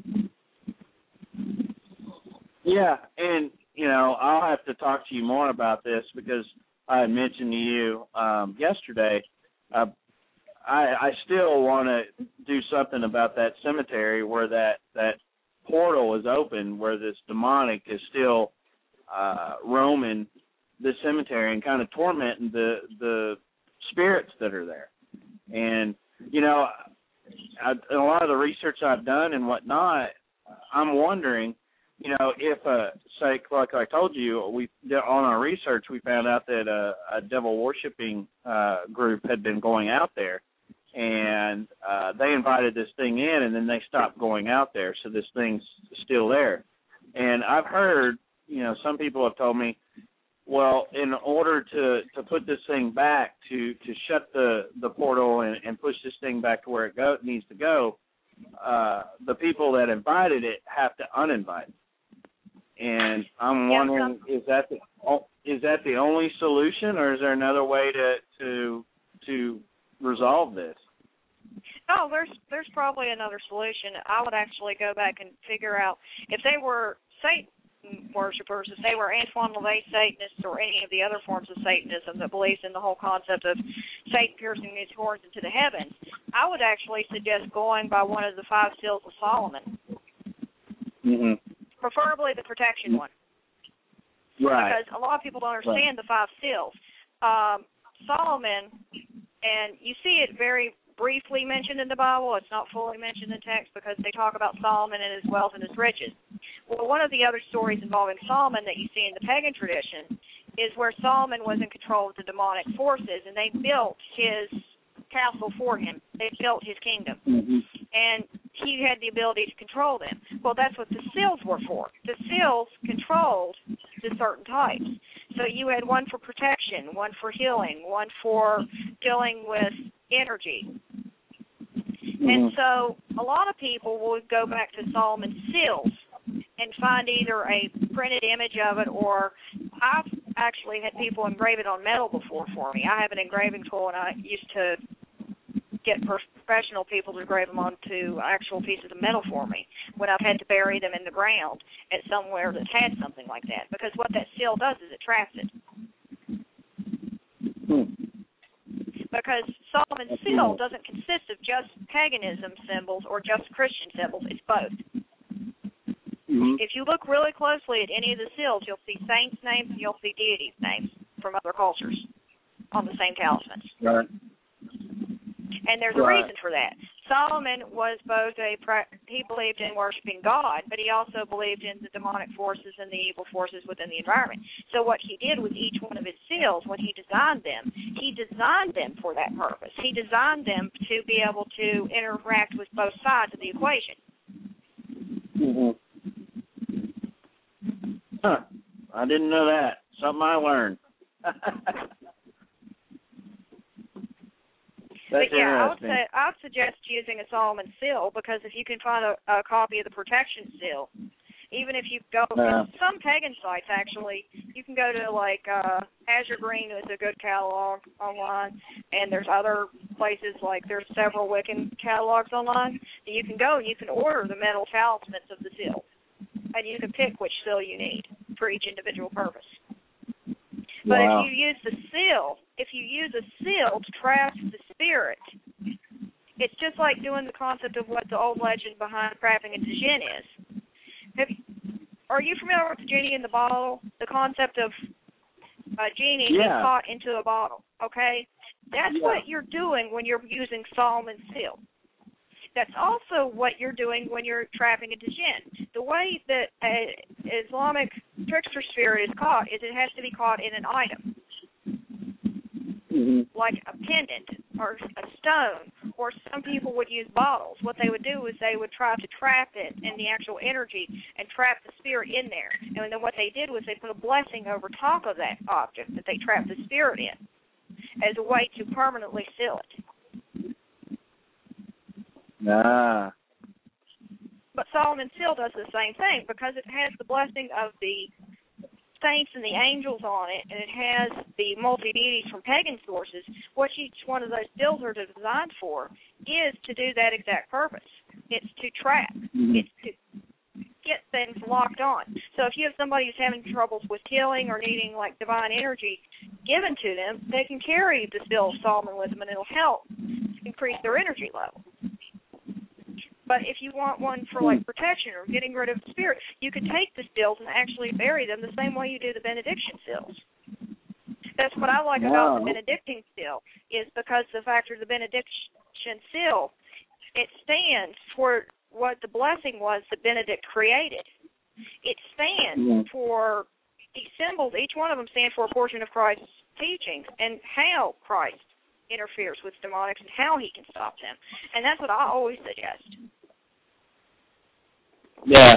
Yeah, and, you know, I'll have to talk to you more about this because I had mentioned to you um, yesterday, uh, I, I still want to do something about that cemetery where that, that portal is open, where this demonic is still uh, roaming the cemetery and kind of tormenting the the spirits that are there. And, you know, I, in a lot of the research I've done and whatnot, I'm wondering, you know, if, uh, say, like I told you, we on our research, we found out that a, a devil-worshipping uh, group had been going out there, and uh, they invited this thing in, and then they stopped going out there, so this thing's still there. And I've heard, you know, some people have told me, well, in order to, to put this thing back, to, to shut the, the portal and, and push this thing back to where it go, needs to go, uh, the people that invited it have to uninvite it. And I'm Yeah, wondering, some- is that the is that the only solution, or is there another way to to to resolve this? Oh, there's there's probably another solution. I would actually go back and figure out if they were Satan worshippers, if they were Antoine LaVey Satanists or any of the other forms of Satanism that believes in the whole concept of Satan piercing his horns into the heavens, I would actually suggest going by one of the five seals of Solomon, Mm-hmm. preferably the protection one. Right. Because a lot of people don't understand the five seals. Um, Solomon, and you see it very briefly mentioned in the Bible. It's not fully mentioned in text because they talk about Solomon and his wealth and his riches. Well, one of the other stories involving Solomon that you see in the pagan tradition is where Solomon was in control of the demonic forces, and they built his castle for him. They built his kingdom. Mm-hmm. And he had the ability to control them. Well, that's what the seals were for. The seals controlled the certain types. So you had one for protection, one for healing, one for dealing with energy. Mm-hmm. And so a lot of people would go back to Solomon's seals and find either a printed image of it, or I've actually had people engrave it on metal before for me. I have an engraving tool, and I used to get professional people to engrave them onto actual pieces of metal for me when I've had to bury them in the ground at somewhere that had something like that. Because what that seal does is it traps it. Hmm. Because Solomon's seal doesn't consist of just paganism symbols or just Christian symbols. It's both. Mm-hmm. If you look really closely at any of the seals, you'll see saints' names and you'll see deities' names from other cultures on the same talismans. Right. And there's a Right. reason for that. Solomon was both a, he believed in worshiping God, but he also believed in the demonic forces and the evil forces within the environment. So what he did with each one of his seals, when he designed them, he designed them for that purpose. He designed them to be able to interact with both sides of the equation. Mm-hmm. Huh. I didn't know that. Something I learned. But yeah, I would say I would suggest using a Solomon seal, because if you can find a, a copy of the protection seal, even if you go uh, some pagan sites actually, you can go to like uh, Azure Green is a good catalog online, and there's other places like there's several Wiccan catalogs online that you can go and you can order the metal talismans of the seal, and you can pick which seal you need for each individual purpose. But wow. if you use the seal, if you use a seal to trap the spirit, it's just like doing the concept of what the old legend behind trapping a djinn is. Have you, are you familiar with the genie in the bottle? The concept of a genie yeah. being caught into a bottle, okay? That's yeah. what you're doing when you're using Solomon's seal. That's also what you're doing when you're trapping a djinn. The way that an Islamic trickster spirit is caught is it has to be caught in an item, mm-hmm. like a pendant or a stone, or some people would use bottles. What they would do is they would try to trap it in the actual energy and trap the spirit in there. And then what they did was they put a blessing over top of that object that they trapped the spirit in as a way to permanently seal it. Ah. But Solomon's seal does the same thing because it has the blessing of the saints and the angels on it, and it has the multi-deities from pagan sources. What each one of those seals are designed for is to do that exact purpose. It's to trap. Mm-hmm. It's to get things locked on. So if you have somebody who's having troubles with healing or needing like divine energy given to them, they can carry the seal of Solomon with them, and it'll help increase their energy level. But if you want one for, like, protection or getting rid of the spirit, you could take the seals and actually bury them the same way you do the benediction seals. That's what I like wow. about the Benedictine seal, is because the fact of the benediction seal, it stands for what the blessing was that Benedict created. It stands yeah. for these symbols. Each one of them stands for a portion of Christ's teachings and how Christ interferes with demonics and how he can stop them. And that's what I always suggest. Yeah.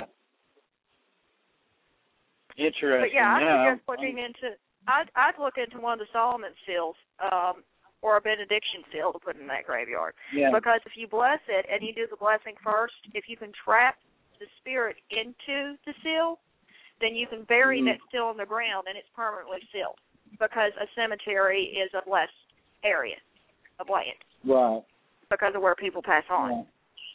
Interesting. But yeah, I yeah. suggest looking into, I'd, I'd look into one of the Solomon seals, um, or a benediction seal to put in that graveyard. Yeah. Because if you bless it and you do the blessing first, if you can trap the spirit into the seal, then you can bury mm-hmm. that seal in the ground and it's permanently sealed. Because a cemetery is a blessed area of land. Right. Because of where people pass on. Yeah.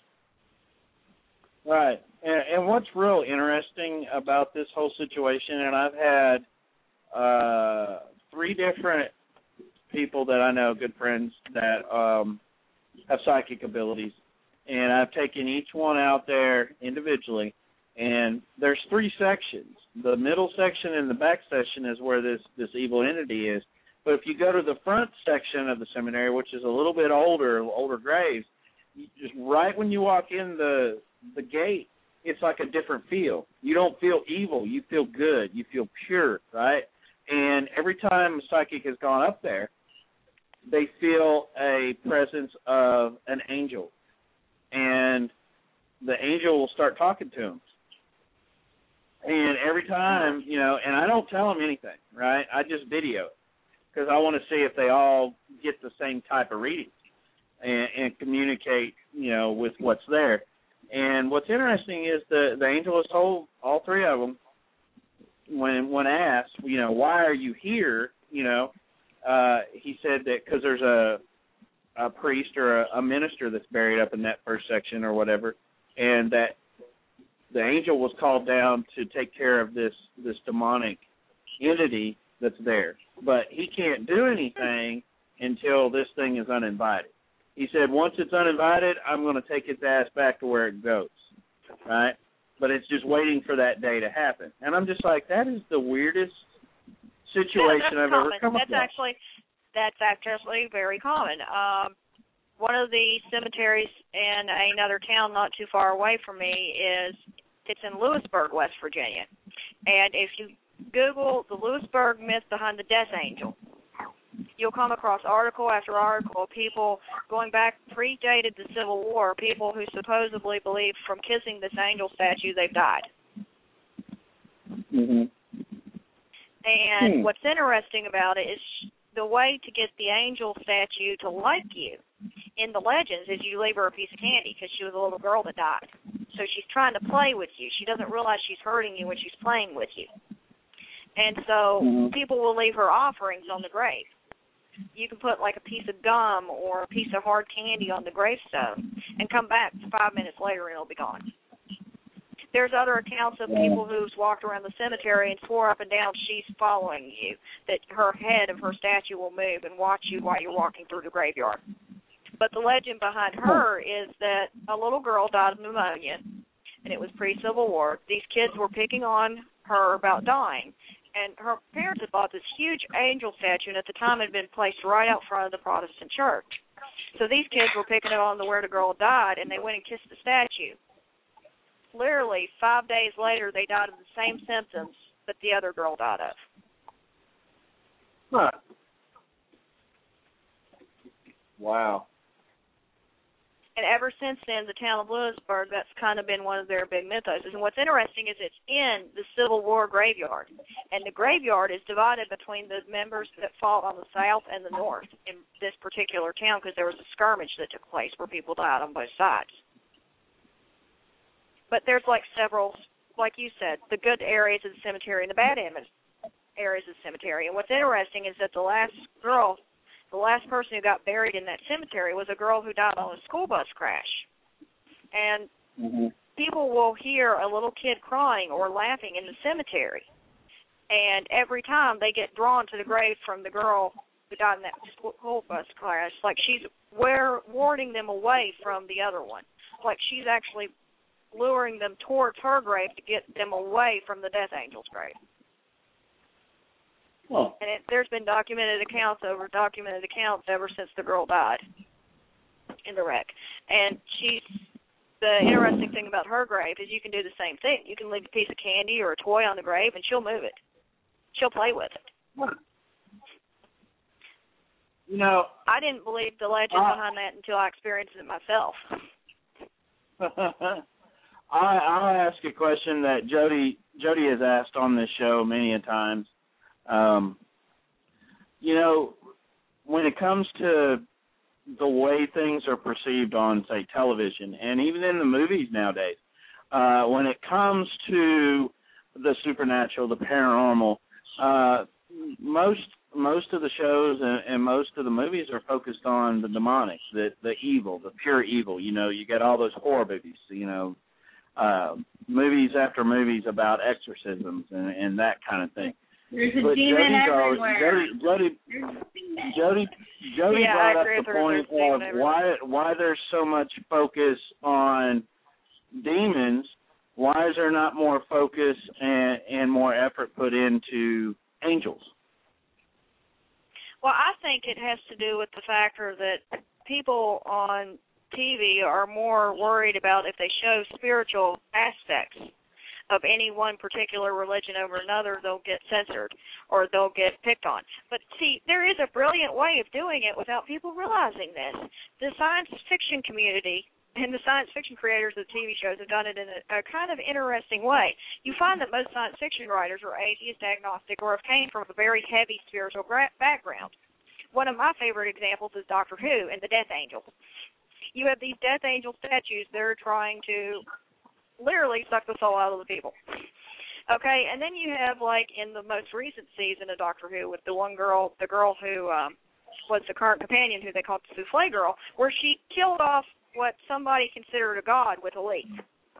Right. And, and what's real interesting about this whole situation, and I've had uh, three different people that I know, good friends, that um, have psychic abilities, and I've taken each one out there individually, and there's three sections. The middle section and the back section is where this, this evil entity is. But if you go to the front section of the seminary, which is a little bit older, older graves, just right when you walk in the the gate, it's like a different feel. You don't feel evil. You feel good. You feel pure, right? And every time a psychic has gone up there, they feel a presence of an angel. And the angel will start talking to them. And every time, you know, and I don't tell them anything, right? I just video it because I want to see if they all get the same type of reading and, and communicate, you know, with what's there. And what's interesting is the, the angel has told all three of them, when when asked, you know, why are you here, you know, uh, he said that because there's a a priest or a, a minister that's buried up in that first section or whatever, and that the angel was called down to take care of this, this demonic entity that's there. But he can't do anything until this thing is uninvited. He said, once it's uninvited, I'm going to take its ass back to where it goes, right? But it's just waiting for that day to happen. And I'm just like, that is the weirdest situation yeah, I've common. ever come that's across. Actually, that's actually very common. Um, one of the cemeteries in another town not too far away from me is, it's in Lewisburg, West Virginia. And if you Google the Lewisburg myth behind the Death Angel, you'll come across article after article of people going back, predated the Civil War, people who supposedly believe from kissing this angel statue they've died. Mm-hmm. And hmm. what's interesting about it is the way to get the angel statue to like you in the legends is you leave her a piece of candy because she was a little girl that died. So she's trying to play with you. She doesn't realize she's hurting you when she's playing with you. And so mm-hmm. people will leave her offerings on the grave. You can put like a piece of gum or a piece of hard candy on the gravestone and come back five minutes later and it'll be gone. There's other accounts of people who's walked around the cemetery and swore up and down she's following you, that her head of her statue will move and watch you while you're walking through the graveyard. But the legend behind her is that a little girl died of pneumonia, and it was pre-Civil War. These kids were picking on her about dying, and her parents had bought this huge angel statue, and at the time it had been placed right out front of the Protestant church. So these kids were picking it on the where the girl died, and they went and kissed the statue. Literally, five days later, they died of the same symptoms that the other girl died of. Huh. Wow. And ever since then, the town of Lewisburg, that's kind of been one of their big mythos. And what's interesting is it's in the Civil War graveyard. And the graveyard is divided between the members that fought on the south and the north in this particular town because there was a skirmish that took place where people died on both sides. But there's like several, like you said, the good areas of the cemetery and the bad areas of the cemetery. And what's interesting is that the last girl, the last person who got buried in that cemetery was a girl who died on a school bus crash. And mm-hmm. people will hear a little kid crying or laughing in the cemetery. And every time they get drawn to the grave from the girl who died in that school bus crash, like she's where, warning them away from the other one. Like she's actually luring them towards her grave to get them away from the Death Angel's grave. Oh. And it, there's been documented accounts over documented accounts ever since the girl died in the wreck. And she's, the interesting thing about her grave is you can do the same thing. You can leave a piece of candy or a toy on the grave, and she'll move it. She'll play with it. What? You know, I didn't believe the legend uh, behind that until I experienced it myself. I, I'll ask a question that Jody Jody has asked on this show many a times. Um, you know, when it comes to the way things are perceived on, say, television, and even in the movies nowadays, uh, when it comes to the supernatural, the paranormal, uh, most most of the shows and, and most of the movies are focused on the demonic, the the evil, the pure evil. You know, you get all those horror movies, you know, uh, movies after movies about exorcisms and, and that kind of thing. There's a but demon Jody's everywhere. Always, Jody, Jody, Jody, Jody yeah, brought up the point of why why there's so much focus on demons. Why is there not more focus and, and more effort put into angels? Well, I think it has to do with the factor that people on T V are more worried about if they show spiritual aspects of any one particular religion over another, they'll get censored or they'll get picked on. But see, there is a brilliant way of doing it without people realizing this. The science fiction community and the science fiction creators of T V shows have done it in a, a kind of interesting way. You find that most science fiction writers are atheist, agnostic, or have came from a very heavy spiritual gra- background. One of my favorite examples is Doctor Who and the Death Angel. You have these Death Angel statues that are trying to literally suck the soul out of the people. Okay, and then you have, like, in the most recent season of Doctor Who with the one girl, the girl who um, was the current companion, who they called the Souffle Girl, where she killed off what somebody considered a god with a leaf.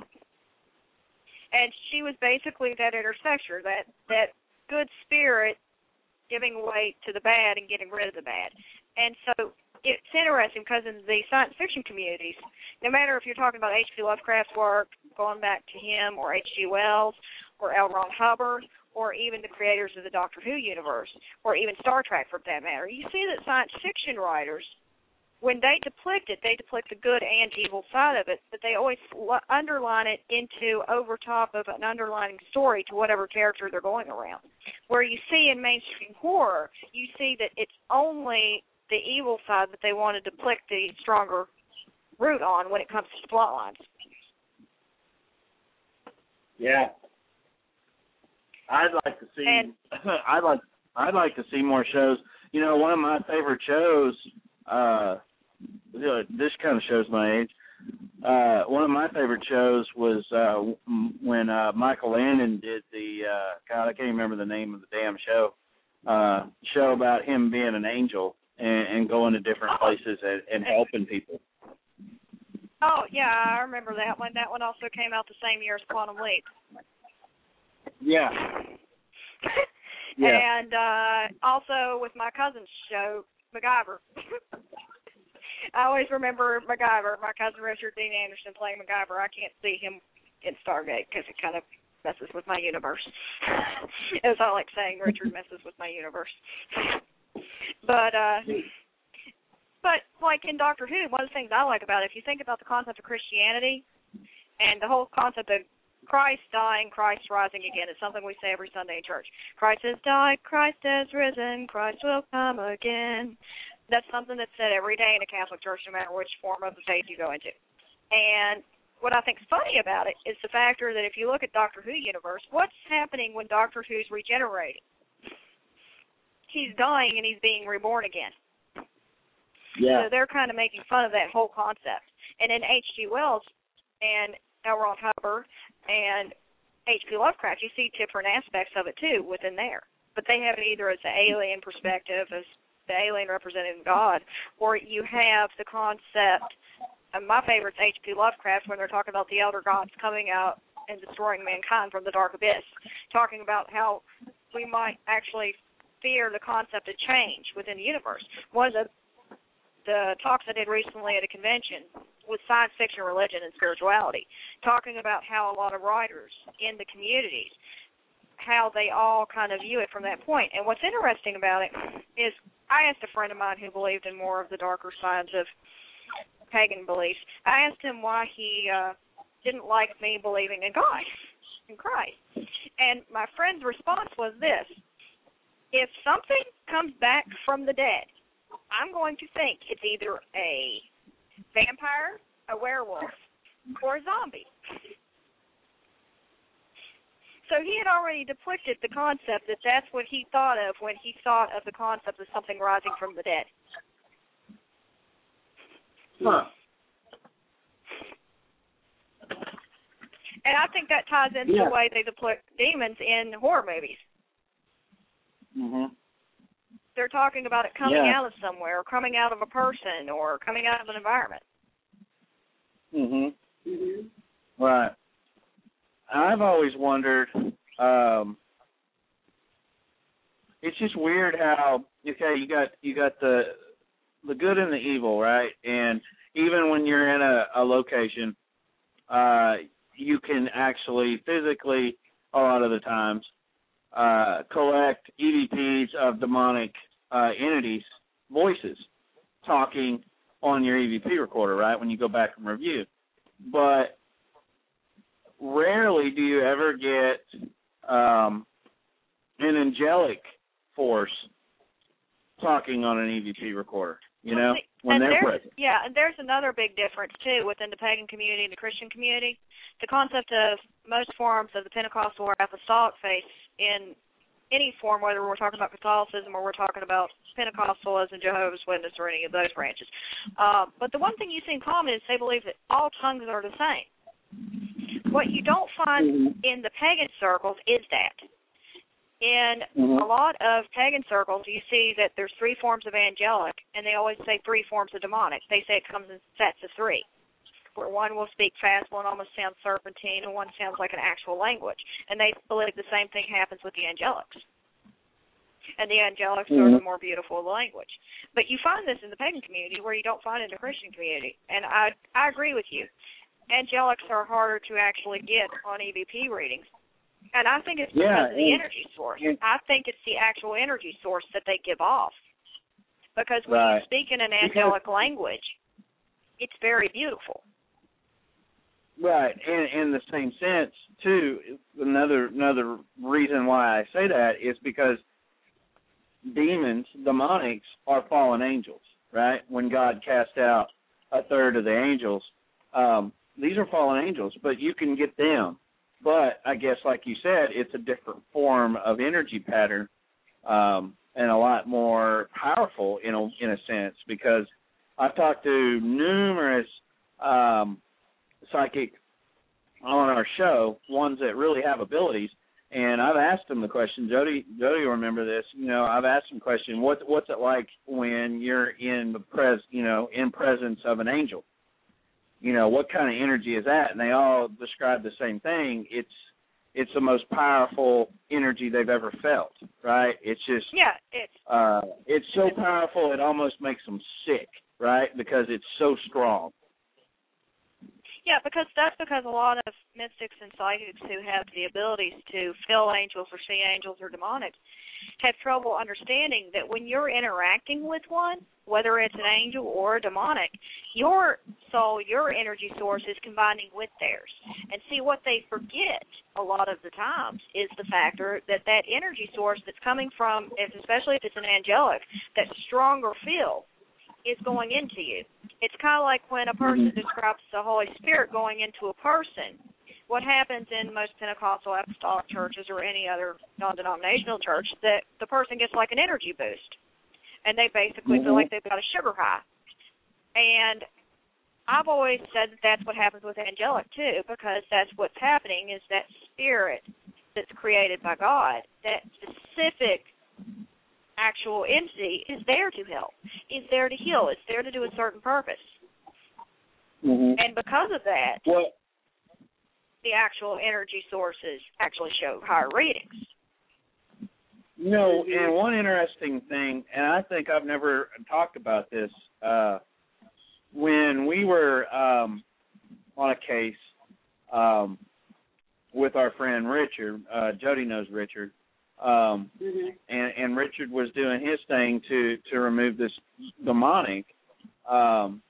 And she was basically that intersection, that, that good spirit giving way to the bad and getting rid of the bad. And so it's interesting because in the science fiction communities, no matter if you're talking about H P Lovecraft's work, going back to him, or H G Wells, or L. Ron Hubbard, or even the creators of the Doctor Who universe, or even Star Trek for that matter, you see that science fiction writers when they depict it, they depict the good and evil side of it, but they always underline it into over top of an underlining story to whatever character they're going around. Where you see in mainstream horror, you see that it's only the evil side that they want to depict the stronger root on when it comes to plot lines. Yeah. I'd like to see And, I'd like I'd like to see more shows. You know, one of my favorite shows, uh this kind of shows my age. Uh one of my favorite shows was uh when uh Michael Landon did the uh God, I can't remember the name of the damn show. Uh show about him being an angel and, and going to different places and, and helping people. Oh, yeah, I remember that one. That one also came out the same year as Quantum Leap. Yeah. yeah. And uh, also with my cousin's show, MacGyver. I always remember MacGyver, my cousin Richard Dean Anderson playing MacGyver. I can't see him in Stargate because it kind of messes with my universe. As I like saying, Richard messes with my universe. But, uh, but like in Doctor Who, one of the things I like about it, if you think about the concept of Christianity and the whole concept of Christ dying, Christ rising again, it's something we say every Sunday in church. Christ has died, Christ has risen, Christ will come again. That's something that's said every day in a Catholic church, no matter which form of the faith you go into. And what I think is funny about it is the factor that if you look at Doctor Who universe, what's happening when Doctor Who's regenerating? He's dying and he's being reborn again. Yeah. So they're kind of making fun of that whole concept. And in H G Wells and L. Ron Hubbard and H P Lovecraft, you see different aspects of it, too, within there. But they have it either as the alien perspective, as the alien representing God, or you have the concept, and my favorite is H P Lovecraft, when they're talking about the elder gods coming out and destroying mankind from the dark abyss, talking about how we might actually fear the concept of change within the universe. One of the, the talks I did recently at a convention was science fiction, religion, and spirituality, talking about how a lot of writers in the communities, how they all kind of view it from that point. And what's interesting about it is I asked a friend of mine who believed in more of the darker sides of pagan beliefs, I asked him why he uh, didn't like me believing in God, in Christ. And my friend's response was this: if something comes back from the dead, I'm going to think it's either a vampire, a werewolf, or a zombie. So he had already depicted the concept that that's what he thought of when he thought of the concept of something rising from the dead. Huh. And I think that ties into Yeah. the way they depict demons in horror movies. Mhm. They're talking about it coming Yeah. out of somewhere, or coming out of a person, or coming out of an environment. Mhm. Mhm. Right. I've always wondered. Um, it's just weird how okay, you got you got the the good and the evil, right? And even when you're in a, a location, uh, you can actually physically, a lot of the times, uh, collect E V Ps of demonic uh, entities' voices talking on your E V P recorder, right, when you go back and review. But rarely do you ever get um, an angelic force talking on an E V P recorder, you know, when and they're there's, present. Yeah, and there's another big difference, too, within the pagan community and the Christian community. The concept of most forms of the Pentecostal or apostolic faith in any form, whether we're talking about Catholicism or we're talking about Pentecostalism, Jehovah's Witness, or any of those branches. Um, but the one thing you see in common is they believe that all tongues are the same. What you don't find Mm-hmm. in the pagan circles is that. In Mhm. a lot of pagan circles, you see that there's three forms of angelic, and they always say three forms of demonic. They say it comes in sets of three, where one will speak fast, one almost sounds serpentine, and one sounds like an actual language. And they believe the same thing happens with the angelics. And the angelics Mhm. are the more beautiful of the language. But you find this in the pagan community where you don't find it in the Christian community. And I I agree with you. Angelics are harder to actually get on E V P readings. And I think it's because Yeah, of the and- energy source. and- I think it's the actual energy source that they give off. Because when Right. you speak in an angelic language, it's very beautiful. Right, and in the same sense, too, another another reason why I say that is because demons, demonics, are fallen angels, right? When God cast out a third of the angels, um, these are fallen angels, but you can get them. But I guess, like you said, it's a different form of energy pattern, um, and a lot more powerful in a, in a sense, because I've talked to numerous um, psychic on our show, ones that really have abilities, and I've asked them the question. Jody, Jody will remember this. You know, I've asked them the question: What, what's it like when you're in the pres, you know, in presence of an angel? You know, what kind of energy is that? And they all describe the same thing. It's it's the most powerful energy they've ever felt. Right? It's just yeah, it's uh, it's so powerful it almost makes them sick. Right? Because it's so strong. Yeah, because that's because a lot of mystics and psychics who have the abilities to feel angels or see angels or demonics have trouble understanding that when you're interacting with one, whether it's an angel or a demonic, your soul, your energy source is combining with theirs. And see, what they forget a lot of the times is the factor that that energy source that's coming from, especially if it's an angelic, that stronger field is going into you. It's kind of like when a person mm-hmm. describes the Holy Spirit going into a person. What happens in most Pentecostal apostolic churches or any other non-denominational church, that the person gets like an energy boost, and they basically mm-hmm. feel like they've got a sugar high. And I've always said that that's what happens with angelic, too, because that's what's happening is that spirit that's created by God, that specific actual entity is there to help, is there to heal, it's there to do a certain purpose. Mm-hmm. And because of that, well, the actual energy sources actually show higher readings. You know, and one interesting thing, and I think I've never talked about this, uh, when we were um, on a case um, with our friend Richard, uh, Jody knows Richard, Um, mm-hmm. and, and Richard was doing his thing to, to remove this demonic. Um,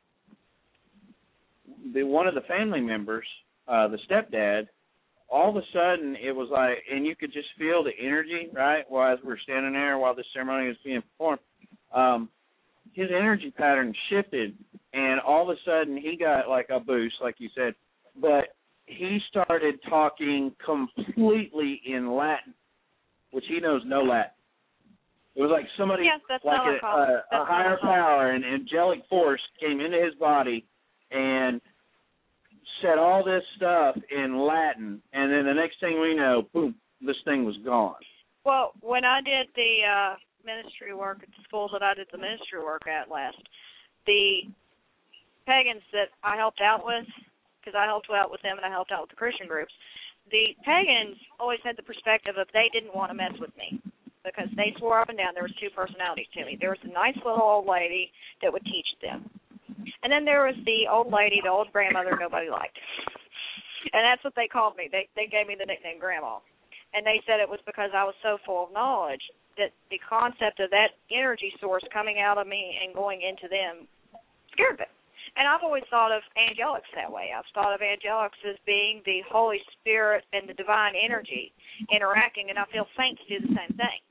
the one of the family members, uh, the stepdad, all of a sudden it was like, and you could just feel the energy, right, while as we were standing there while the ceremony was being performed. Um, his energy pattern shifted, and all of a sudden he got like a boost, like you said, but he started talking completely in Latin, which he knows no Latin. It was like somebody, yes, that's like a, a, a higher power, an angelic force came into his body and said all this stuff in Latin, and then the next thing we know, boom, this thing was gone. Well, when I did the uh, ministry work at the school that I did the ministry work at last, the pagans that I helped out with, because I helped out with them and I helped out with the Christian groups, the pagans always had the perspective of they didn't want to mess with me because they swore up and down there was two personalities to me. There was a nice little old lady that would teach them. And then there was the old lady, the old grandmother nobody liked. And that's what they called me. They they gave me the nickname Grandma. And they said it was because I was so full of knowledge that the concept of that energy source coming out of me and going into them scared them. And I've always thought of angelics that way. I've thought of angelics as being the Holy Spirit and the divine energy interacting, and I feel saints do the same thing.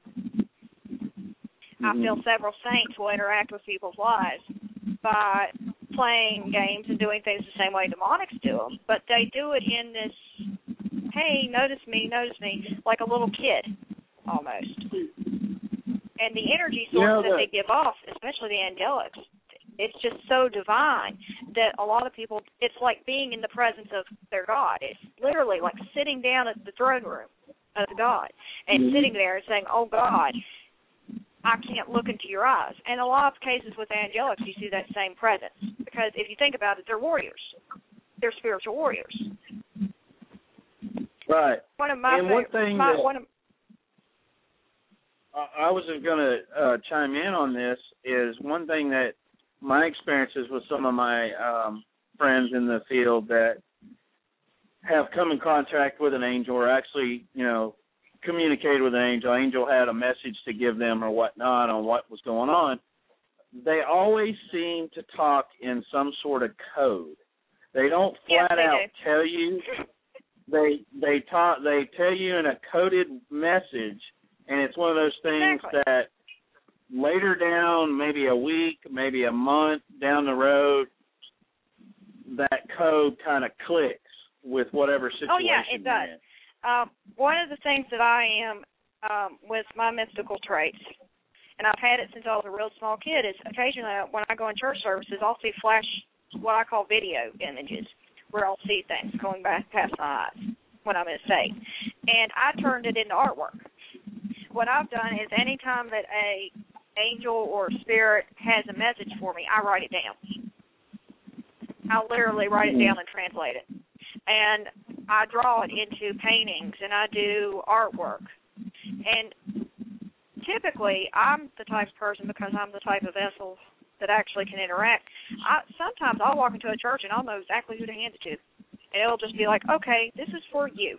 Mm-hmm. I feel several saints will interact with people's lives by playing games and doing things the same way demonics do them, but they do it in this, hey, notice me, notice me, like a little kid almost. And the energy source you know, that they give off, especially the angelics, it's just so divine that a lot of people, it's like being in the presence of their God. It's literally like sitting down at the throne room of God and mm-hmm. sitting there and saying, oh, God, I can't look into your eyes. And a lot of cases with angelics, you see that same presence. Because if you think about it, they're warriors. They're spiritual warriors. Right. One of my and favorite, one thing my, that one of, I was going to uh, chime in on this is one thing that my experiences with some of my um, friends in the field that have come in contact with an angel or actually, you know, communicated with an angel. Angel had a message to give them or whatnot on what was going on. they always seem to talk in some sort of code. They don't flat yes, they out do. tell you. They they talk. They tell you in a coded message, and it's one of those things Exactly. that later down, maybe a week, maybe a month down the road, that code kind of clicks with whatever situation Oh, yeah, it you're does. in. Um, one of the things that I am um, with my mystical traits, and I've had it since I was a real small kid, is occasionally when I go in church services, I'll see flash, what I call video images, where I'll see things going back past my eyes when I'm in a state. And I turned it into artwork. What I've done is any time that a angel or spirit has a message for me, I write it down. I'll literally write it down and translate it. And I draw it into paintings, and I do artwork. And typically, I'm the type of person, because I'm the type of vessel that actually can interact, I, sometimes I'll walk into a church and I'll know exactly who to hand it to. And it'll just be like, okay, this is for you.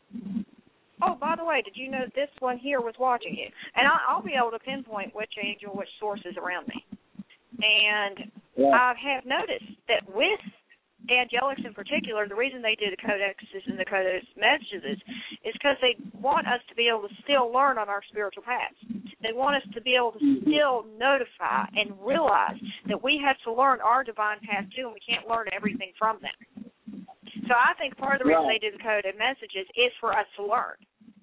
Oh, by the way, did you know this one here was watching you? And I'll, I'll be able to pinpoint which angel, which source is around me. And Yeah. I have noticed that with angelics in particular, the reason they do the codexes and the codex messages is because they want us to be able to still learn on our spiritual paths. They want us to be able to still notify and realize that we have to learn our divine path too, and we can't learn everything from them. So I think part of the reason Right. they do the coded messages is for us to learn.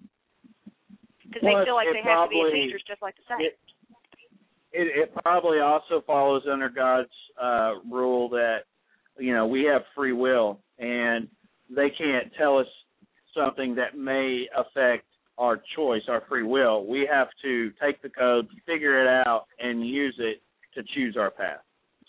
Because they Plus, feel like it they have to be probably- teachers just like the saints. It, it probably also follows under God's uh, rule that, you know, we have free will, and they can't tell us something that may affect our choice, our free will. We have to take the code, figure it out, and use it to choose our path.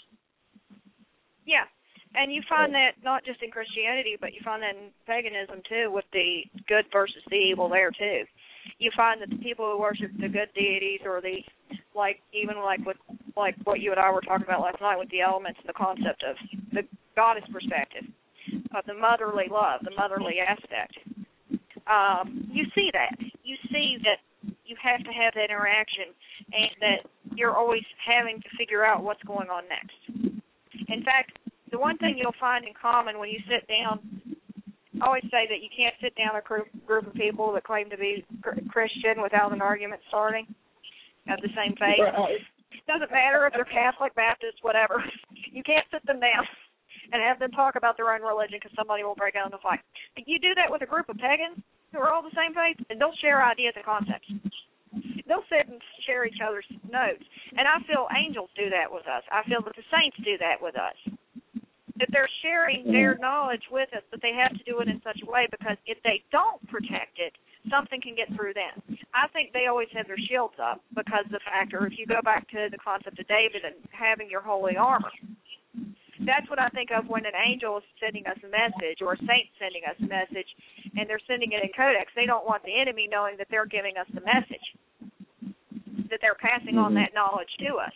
Yeah, and you find that not just in Christianity, but you find that in paganism too, with the good versus the evil there too. You find that the people who worship the good deities, or the, like, even like with, like what you and I were talking about last night with the elements, the concept of the goddess perspective, of the motherly love, the motherly aspect. Um, you see that. You see that you have to have that interaction, and that you're always having to figure out what's going on next. In fact, the one thing you'll find in common when you sit down, I always say that you can't sit down a group, group of people that claim to be Christian without an argument starting of the same faith. Right. It doesn't matter if they're Catholic, Baptist, whatever. You can't sit them down and have them talk about their own religion, because somebody will break out in a fight. But you do that with a group of pagans who are all the same faith, and they'll share ideas and concepts. They'll sit and share each other's notes. And I feel angels do that with us. I feel that the saints do that with us. That they're sharing their knowledge with us, but they have to do it in such a way, because if they don't protect it, something can get through them. I think they always have their shields up, because the factor, if you go back to the concept of David and having your holy armor, that's what I think of when an angel is sending us a message, or a saint sending us a message, and they're sending it in codex. They don't want the enemy knowing that they're giving us the message, that they're passing on that knowledge to us.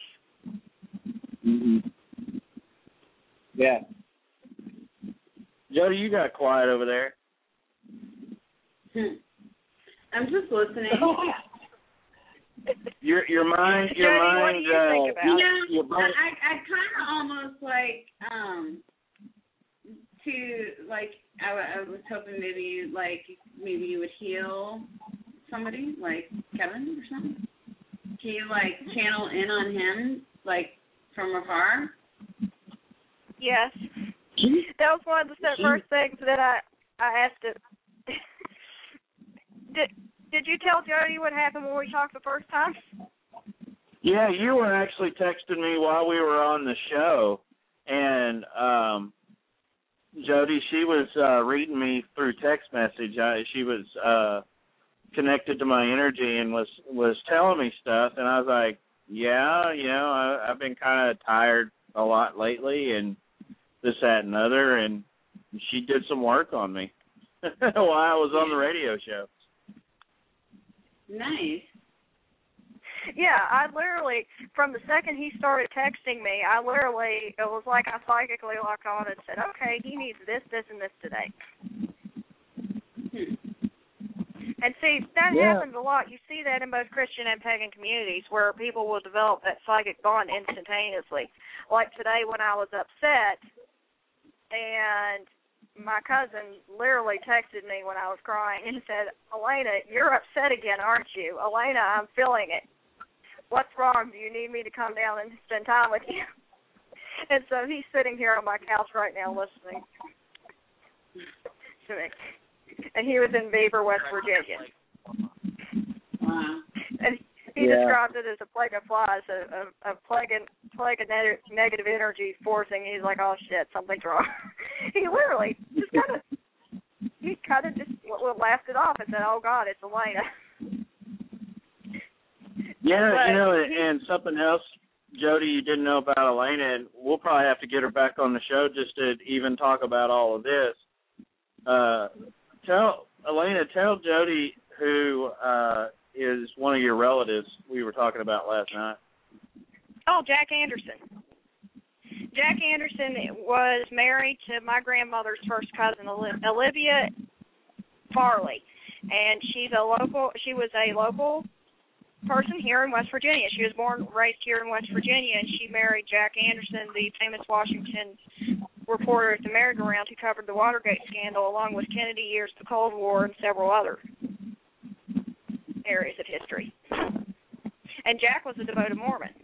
Mm-hmm. Yeah. Jody, you got quiet over there. Hmm. I'm just listening. Your your mind, your Jody, mind. what do you uh, think about You it? know, your brain- I I kind of almost like um to like I, I was hoping maybe like maybe you would heal somebody like Kevin or something. Can you like channel in on him like from afar? Yes. That was one of the first things that I, I asked it. did, did you tell Jody what happened when we talked the first time? Yeah, you were actually texting me while we were on the show, and um, Jody, she was uh, reading me through text message. I, she was uh, connected to my energy and was, was telling me stuff, and I was like, yeah, you know, I, I've been kind of tired a lot lately, and this, that, and other, and she did some work on me while I was on the radio show. Nice. Yeah, I literally, from the second he started texting me, I literally, it was like I psychically locked on and said, okay, he needs this, this, and this today. And see, that Yeah. happens a lot. You see that in both Christian and pagan communities where people will develop that psychic bond instantaneously. Like today when I was upset, and my cousin literally texted me when I was crying and said, Elena, you're upset again, aren't you? Elena, I'm feeling it. What's wrong? Do you need me to come down and spend time with you? And so he's sitting here on my couch right now listening to me. And he was in Beaver, West Virginia. Wow. And he Yeah. described it as a plague of flies, a, a, a plague, of, plague of ne- negative energy forcing. He's like, oh, shit, something's wrong. He literally just kind of, he kind of just laughed it off and said, oh, God, it's Elena. Yeah, But you know, and, he- and something else, Jody, you didn't know about Elena, and we'll probably have to get her back on the show just to even talk about all of this. Uh, tell Elena, tell Jody who uh, is one of your relatives we were talking about last night. Oh, Jack Anderson. Jack Anderson was married to my grandmother's first cousin, Olivia Farley, and she's a local. She was a local person here in West Virginia. She was born and raised here in West Virginia, and she married Jack Anderson, the famous Washington reporter at the Merry-Go-Round who covered the Watergate scandal, along with Kennedy years, the Cold War, and several other areas of history. And Jack was a devoted Mormon.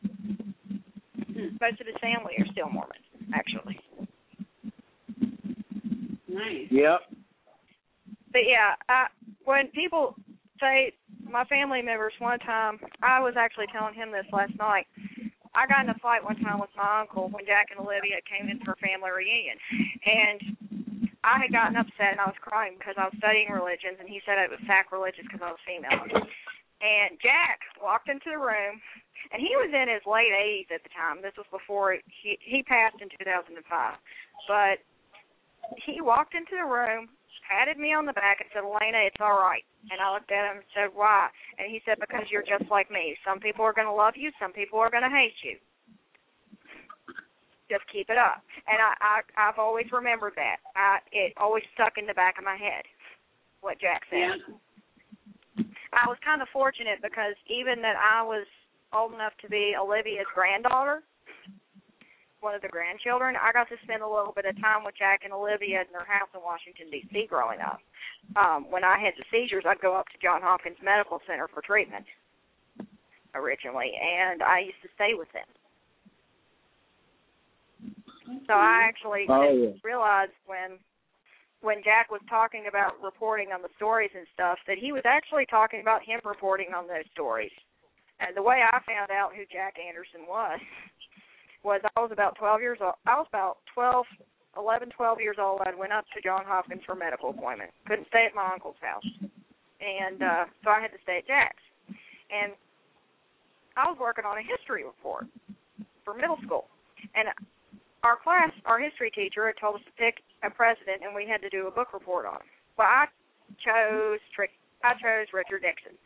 Most of his family are still Mormon, actually. Nice. Yep. But yeah, I, when people say my family members, one time, I was actually telling him this last night. I got in a fight one time with my uncle when Jack and Olivia came in for a family reunion. And I had gotten upset and I was crying because I was studying religions, and he said it was sacrilegious because I was female. And Jack walked into the room, and he was in his late eighties at the time. This was before he, he passed in two thousand five. But he walked into the room, patted me on the back, and said, Elena, it's all right. And I looked at him and said, why? And he said, because you're just like me. Some people are going to love you. Some people are going to hate you. Just keep it up. And I, I, I've always remembered that. I, it always stuck in the back of my head, what Jack said. Yeah. I was kind of fortunate because even that I was old enough to be Olivia's granddaughter, one of the grandchildren, I got to spend a little bit of time with Jack and Olivia in their house in Washington, D C growing up. Um, when I had the seizures, I'd go up to Johns Hopkins Medical Center for treatment originally, and I used to stay with them. So I actually Oh, yeah. realized when when Jack was talking about reporting on the stories and stuff that he was actually talking about him reporting on those stories. And the way I found out who Jack Anderson was was I was about twelve years old. I was about twelve, eleven, twelve years old. I went up to Johns Hopkins for a medical appointment. Couldn't stay at my uncle's house. And uh, so I had to stay at Jack's. And I was working on a history report for middle school. And our class, our history teacher had told us to pick a president, and we had to do a book report on him. Well, I chose I chose Richard Nixon.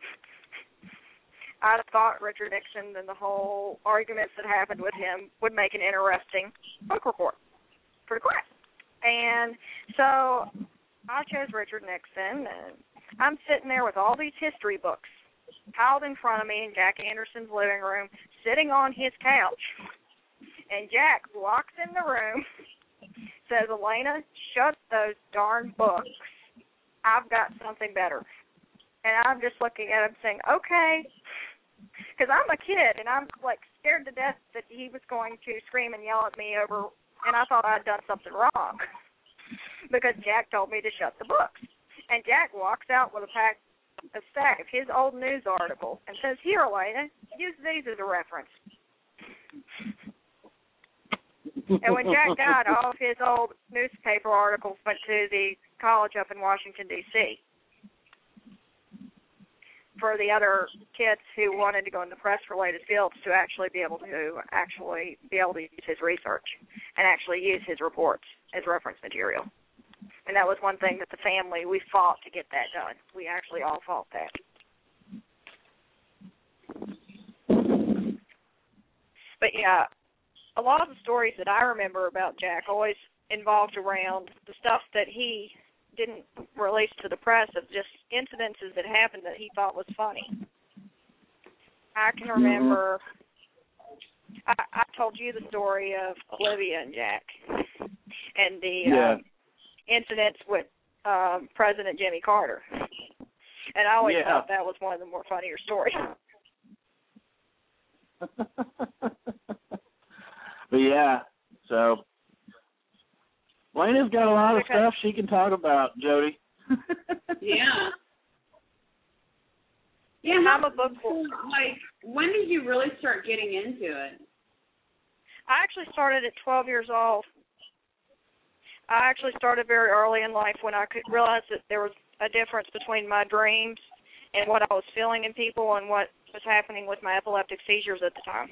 I thought Richard Nixon and the whole arguments that happened with him would make an interesting book report for the class. And so I chose Richard Nixon, and I'm sitting there with all these history books piled in front of me in Jack Anderson's living room, sitting on his couch. And Jack walks in the room, says, Elena, shut those darn books. I've got something better. And I'm just looking at him saying, okay. Because I'm a kid, and I'm, like, scared to death that he was going to scream and yell at me over, and I thought I'd done something wrong. Because Jack told me to shut the books. And Jack walks out with a pack, a stack of his old news articles and says, here, Elena, use these as a reference. And when Jack died, all of his old newspaper articles went to the college up in Washington, D C for the other kids who wanted to go into press-related fields to actually be able to actually be able to use his research and actually use his reports as reference material. And that was one thing that the family, we fought to get that done. We actually all fought that. But, yeah, a lot of the stories that I remember about Jack always involved around the stuff that he didn't release to the press of just incidences that happened that he thought was funny. I can remember, I, I told you the story of Olivia and Jack and the yeah. um, incidents with um, President Jimmy Carter. And I always yeah. thought that was one of the more funnier stories. But yeah, so Lena's got a lot of because, stuff she can talk about, Jody. yeah. Yeah, I'm a book for, like, when did you really start getting into it? I actually started at twelve years old. I actually started very early in life when I could realize that there was a difference between my dreams and what I was feeling in people and what was happening with my epileptic seizures at the time.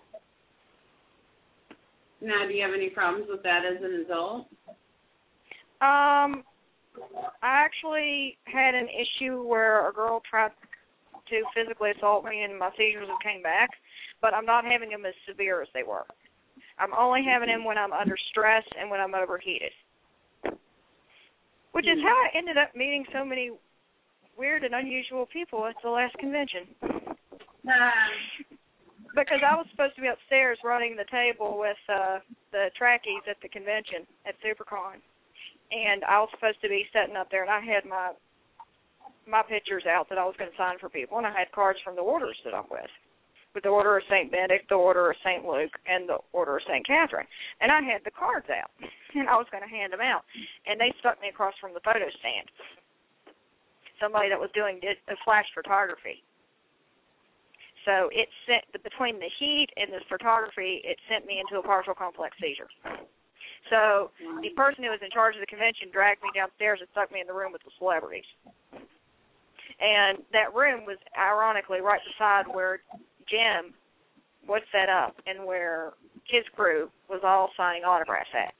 Now, do you have any problems with that as an adult? Um, I actually had an issue where a girl tried to physically assault me and my seizures came back, but I'm not having them as severe as they were. I'm only having them when I'm under stress and when I'm overheated, which is how I ended up meeting so many weird and unusual people at the last convention. Uh, Because I was supposed to be upstairs running the table with uh, the trackies at the convention at SuperCon, and I was supposed to be sitting up there, and I had my my pictures out that I was going to sign for people, and I had cards from the orders that I'm with, with the Order of Saint Benedict, the Order of Saint Luke, and the Order of Saint Catherine, and I had the cards out, and I was going to hand them out, and they stuck me across from the photo stand. Somebody that was doing did, uh, flash photography. So it sent, between the heat and the photography, it sent me into a partial complex seizure. So the person who was in charge of the convention dragged me downstairs and stuck me in the room with the celebrities. And that room was ironically right beside where Jim was set up and where his crew was all signing autographs at.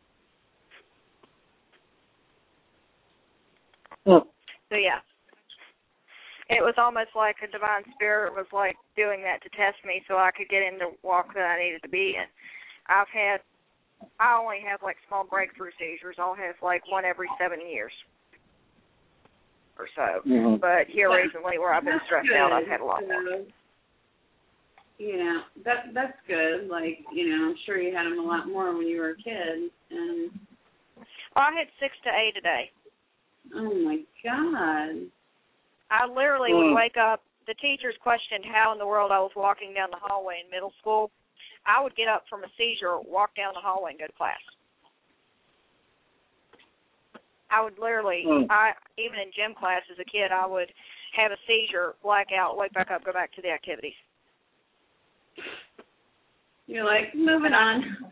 Oh. So yeah. It was almost like a divine spirit was like doing that to test me so I could get in the walk that I needed to be in. I've had, I only have like small breakthrough seizures. I'll have like one every seven years or so. Mm-hmm. But here Yeah. recently where I've been That's stressed good. out, I've had a lot more. You know, that, that's good. Like, you know, I'm sure you had them a lot more when you were a kid. And Well, I had six to eight a day. oh, my God. I literally Mm. would wake up. The teachers questioned how in the world I was walking down the hallway in middle school. I would get up from a seizure, walk down the hallway, and go to class. I would literally, Mm. I even in gym class as a kid, I would have a seizure, black out, wake back up, go back to the activities. You're like, moving on.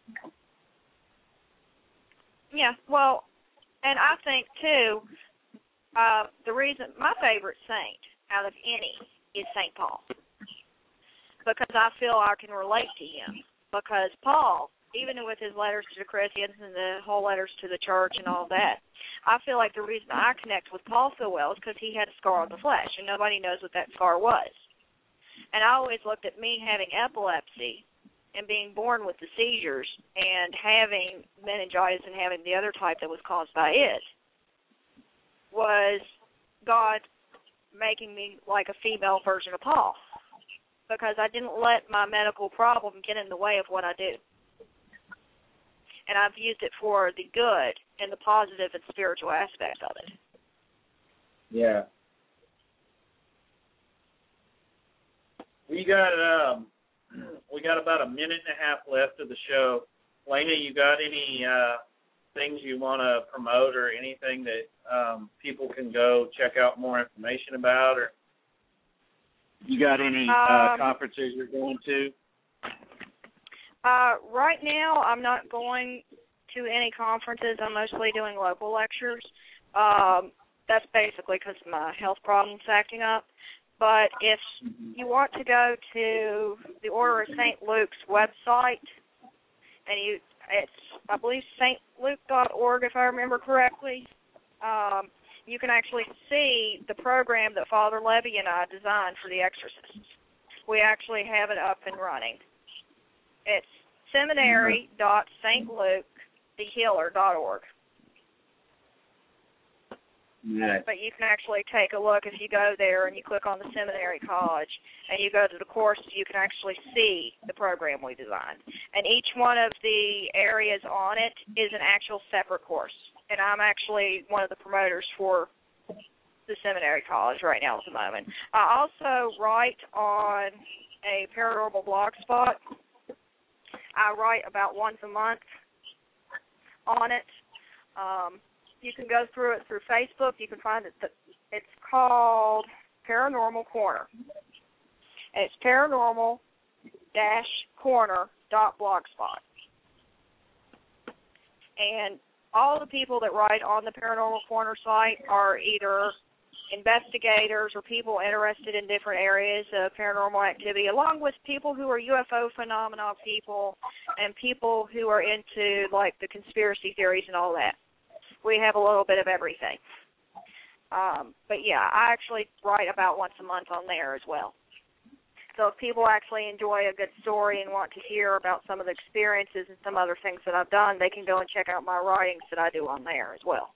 Yeah, well, and I think, too, Uh, the reason, my favorite saint out of any is Saint Paul, because I feel I can relate to him. Because Paul, even with his letters to the Corinthians and the whole letters to the church and all that, I feel like the reason I connect with Paul so well is because he had a scar on the flesh, and nobody knows what that scar was. And I always looked at me having epilepsy and being born with the seizures and having meningitis and having the other type that was caused by it was God making me like a female version of Paul, because I didn't let my medical problem get in the way of what I do. And I've used it for the good and the positive and spiritual aspects of it. Yeah. We got um, we got about a minute and a half left of the show. Lena, you got any uh, things you want to promote or anything that um, people can go check out more information about? Or you got any uh, um, conferences you're going to? Uh, right now, I'm not going to any conferences. I'm mostly doing local lectures. Um, that's basically because my health problem's acting up. But if you want to go to the Order of Saint Luke's website, and you, it's, I believe, saint luke dot org, if I remember correctly, um, you can actually see the program that Father Levy and I designed for the exorcists. We actually have it up and running. It's seminary dot saint luke the healer dot org. Nice. But you can actually take a look if you go there and you click on the Seminary College and you go to the courses, you can actually see the program we designed. And each one of the areas on it is an actual separate course. And I'm actually one of the promoters for the Seminary College right now at the moment. I also write on a paranormal blog spot. I write about once a month on it. Um, you can go through it through Facebook. You can find it. It's called Paranormal Corner. And it's paranormal dash corner dot blogspot. And all the people that write on the Paranormal Corner site are either investigators or people interested in different areas of paranormal activity, along with people who are U F O phenomena people and people who are into, like, the conspiracy theories and all that. We have a little bit of everything. Um, but, yeah, I actually write about once a month on there as well. So if people actually enjoy a good story and want to hear about some of the experiences and some other things that I've done, they can go and check out my writings that I do on there as well.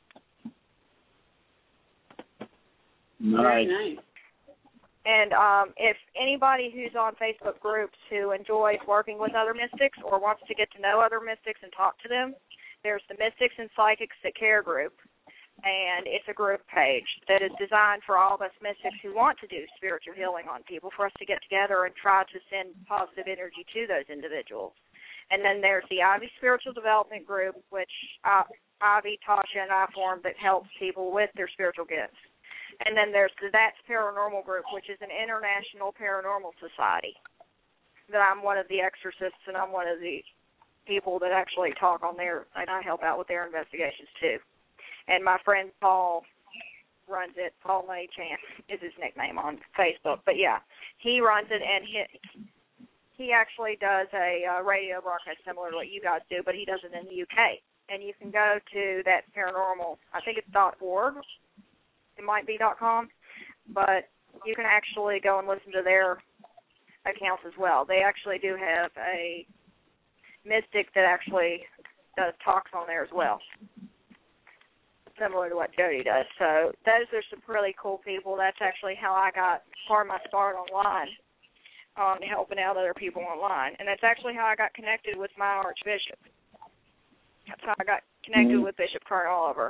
Nice. Very nice. And um, if anybody who's on Facebook groups who enjoys working with other mystics or wants to get to know other mystics and talk to them, there's the Mystics and Psychics That Care group. And it's a group page that is designed for all of us mystics who want to do spiritual healing on people, for us to get together and try to send positive energy to those individuals. And then there's the Ivy Spiritual Development Group, which uh, Ivy, Tasha, and I formed that helps people with their spiritual gifts. And then there's the That's Paranormal Group, which is an international paranormal society. That I'm one of the exorcists, and I'm one of the people that actually talk on there, and I help out with their investigations too. And my friend Paul runs it. Paul May Chan is his nickname on Facebook. But, yeah, he runs it, and he, he actually does a uh, radio broadcast similar to what you guys do, but he does it in the U K. And you can go to that paranormal, I think it's .org. It might be .com. But you can actually go and listen to their accounts as well. They actually do have a mystic that actually does talks on there as well, similar to what Jody does. So those are some really cool people. That's actually how I got part of my start online, on helping out other people online. And that's actually how I got connected with my Archbishop. That's how I got connected mm-hmm. with Bishop Kurt Oliver.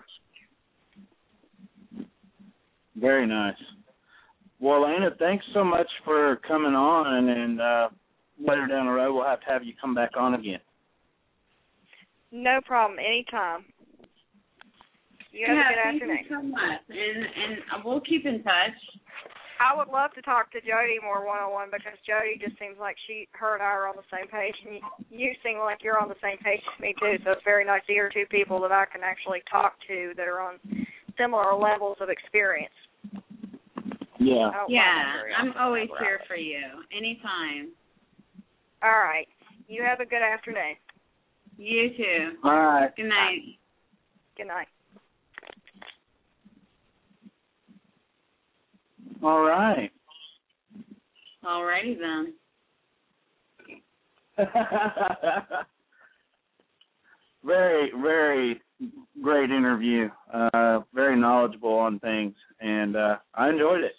Very nice. Well, Lena, thanks so much for coming on, and uh, later down the road we'll have to have you come back on again. No problem. Anytime. You have yeah, a good thank afternoon. you so much. And, and we'll keep in touch. I would love to talk to Jody more one-on-one, because Jody just seems like she, her and I are on the same page, and you, you seem like you're on the same page as me too, so it's very nice to hear two people that I can actually talk to that are on similar levels of experience. Yeah. Yeah, I'm always here for you, anytime. All right. You have a good afternoon. You too. All right. Good night. Good night. All right. All righty then. very, very great interview. Uh, very knowledgeable on things, and uh, I enjoyed it.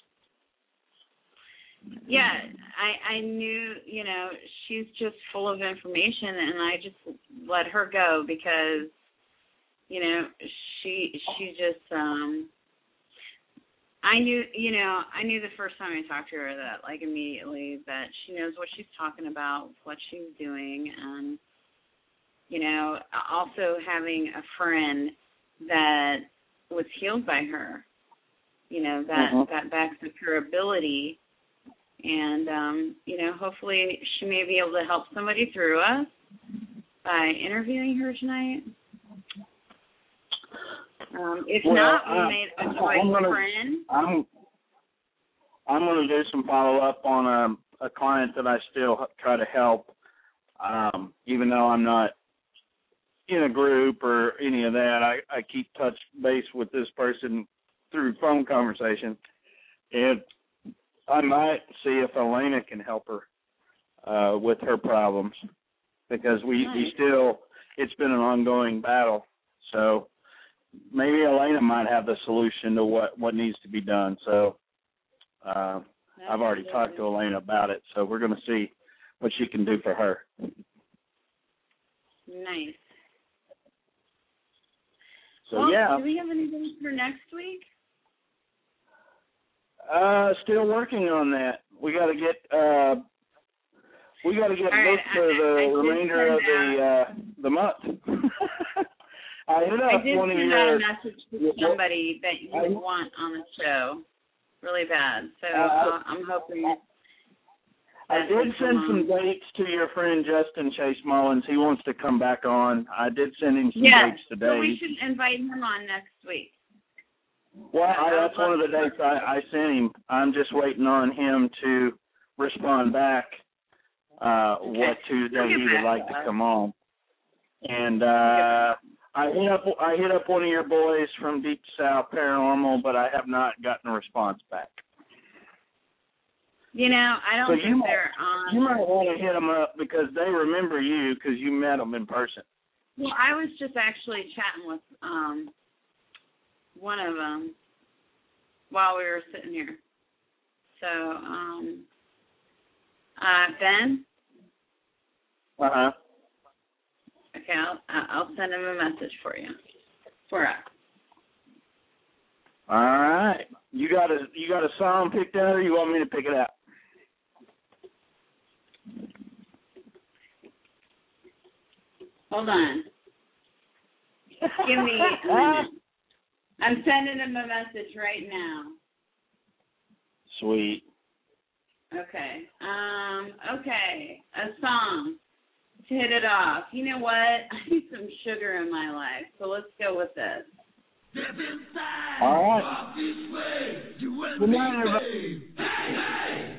Yeah, I, I knew, you know, she's just full of information, and I just let her go because, you know, she she just, um, I knew, you know, I knew the first time I talked to her that, like, immediately that she knows what she's talking about, what she's doing, and, you know, also having a friend that was healed by her, you know, that, mm-hmm. that backs up her ability. And, um, you know, hopefully she may be able to help somebody through us by interviewing her tonight. Um, if well, not, we uh, made a choice I'm gonna, friend. I'm, I'm going to do some follow-up on a, a client that I still try to help, um, even though I'm not in a group or any of that. I, I keep touch base with this person through phone conversation. And I might see if Elena can help her uh, with her problems, because we, nice. we still, it's been an ongoing battle. So maybe Elena might have the solution to what, what needs to be done. So uh, I've already talked to Elena about it, so we're going to see what she can do for her. Nice. So, well, yeah. Do we have anything for next week? Uh, still working on that. We got to get uh, we got to get All booked right, for I, the I remainder of the uh, the month. I hit up I did one of send your. out a message to somebody that you I, want on the show, really bad. So uh, uh, I'm hoping. I did send some dates to your friend Justin Chase Mullins. He wants to come back on. I did send him some yes, dates today. so we should invite him on next week. Well, I, that's one of the dates I, I sent him. I'm just waiting on him to respond back uh, okay. what Tuesday he would like to come on. And uh, I hit up I hit up one of your boys from Deep South Paranormal, but I have not gotten a response back. You know, I don't so think you might, they're on. You might want to hit them up because they remember you because you met them in person. Well, I was just actually chatting with um, one of them while we were sitting here. So, um, uh, Ben? Uh-huh. Okay, I'll, I'll send him a message for you. For us. All right. You got a you got a song picked out, or you want me to pick it out? Hold on. Give me a minute. I'm sending him a message right now. Sweet. Okay. Um, okay. A song to hit it off. You know what? I need some sugar in my life, so let's go with this. All right. Good night, everybody. Hey, hey.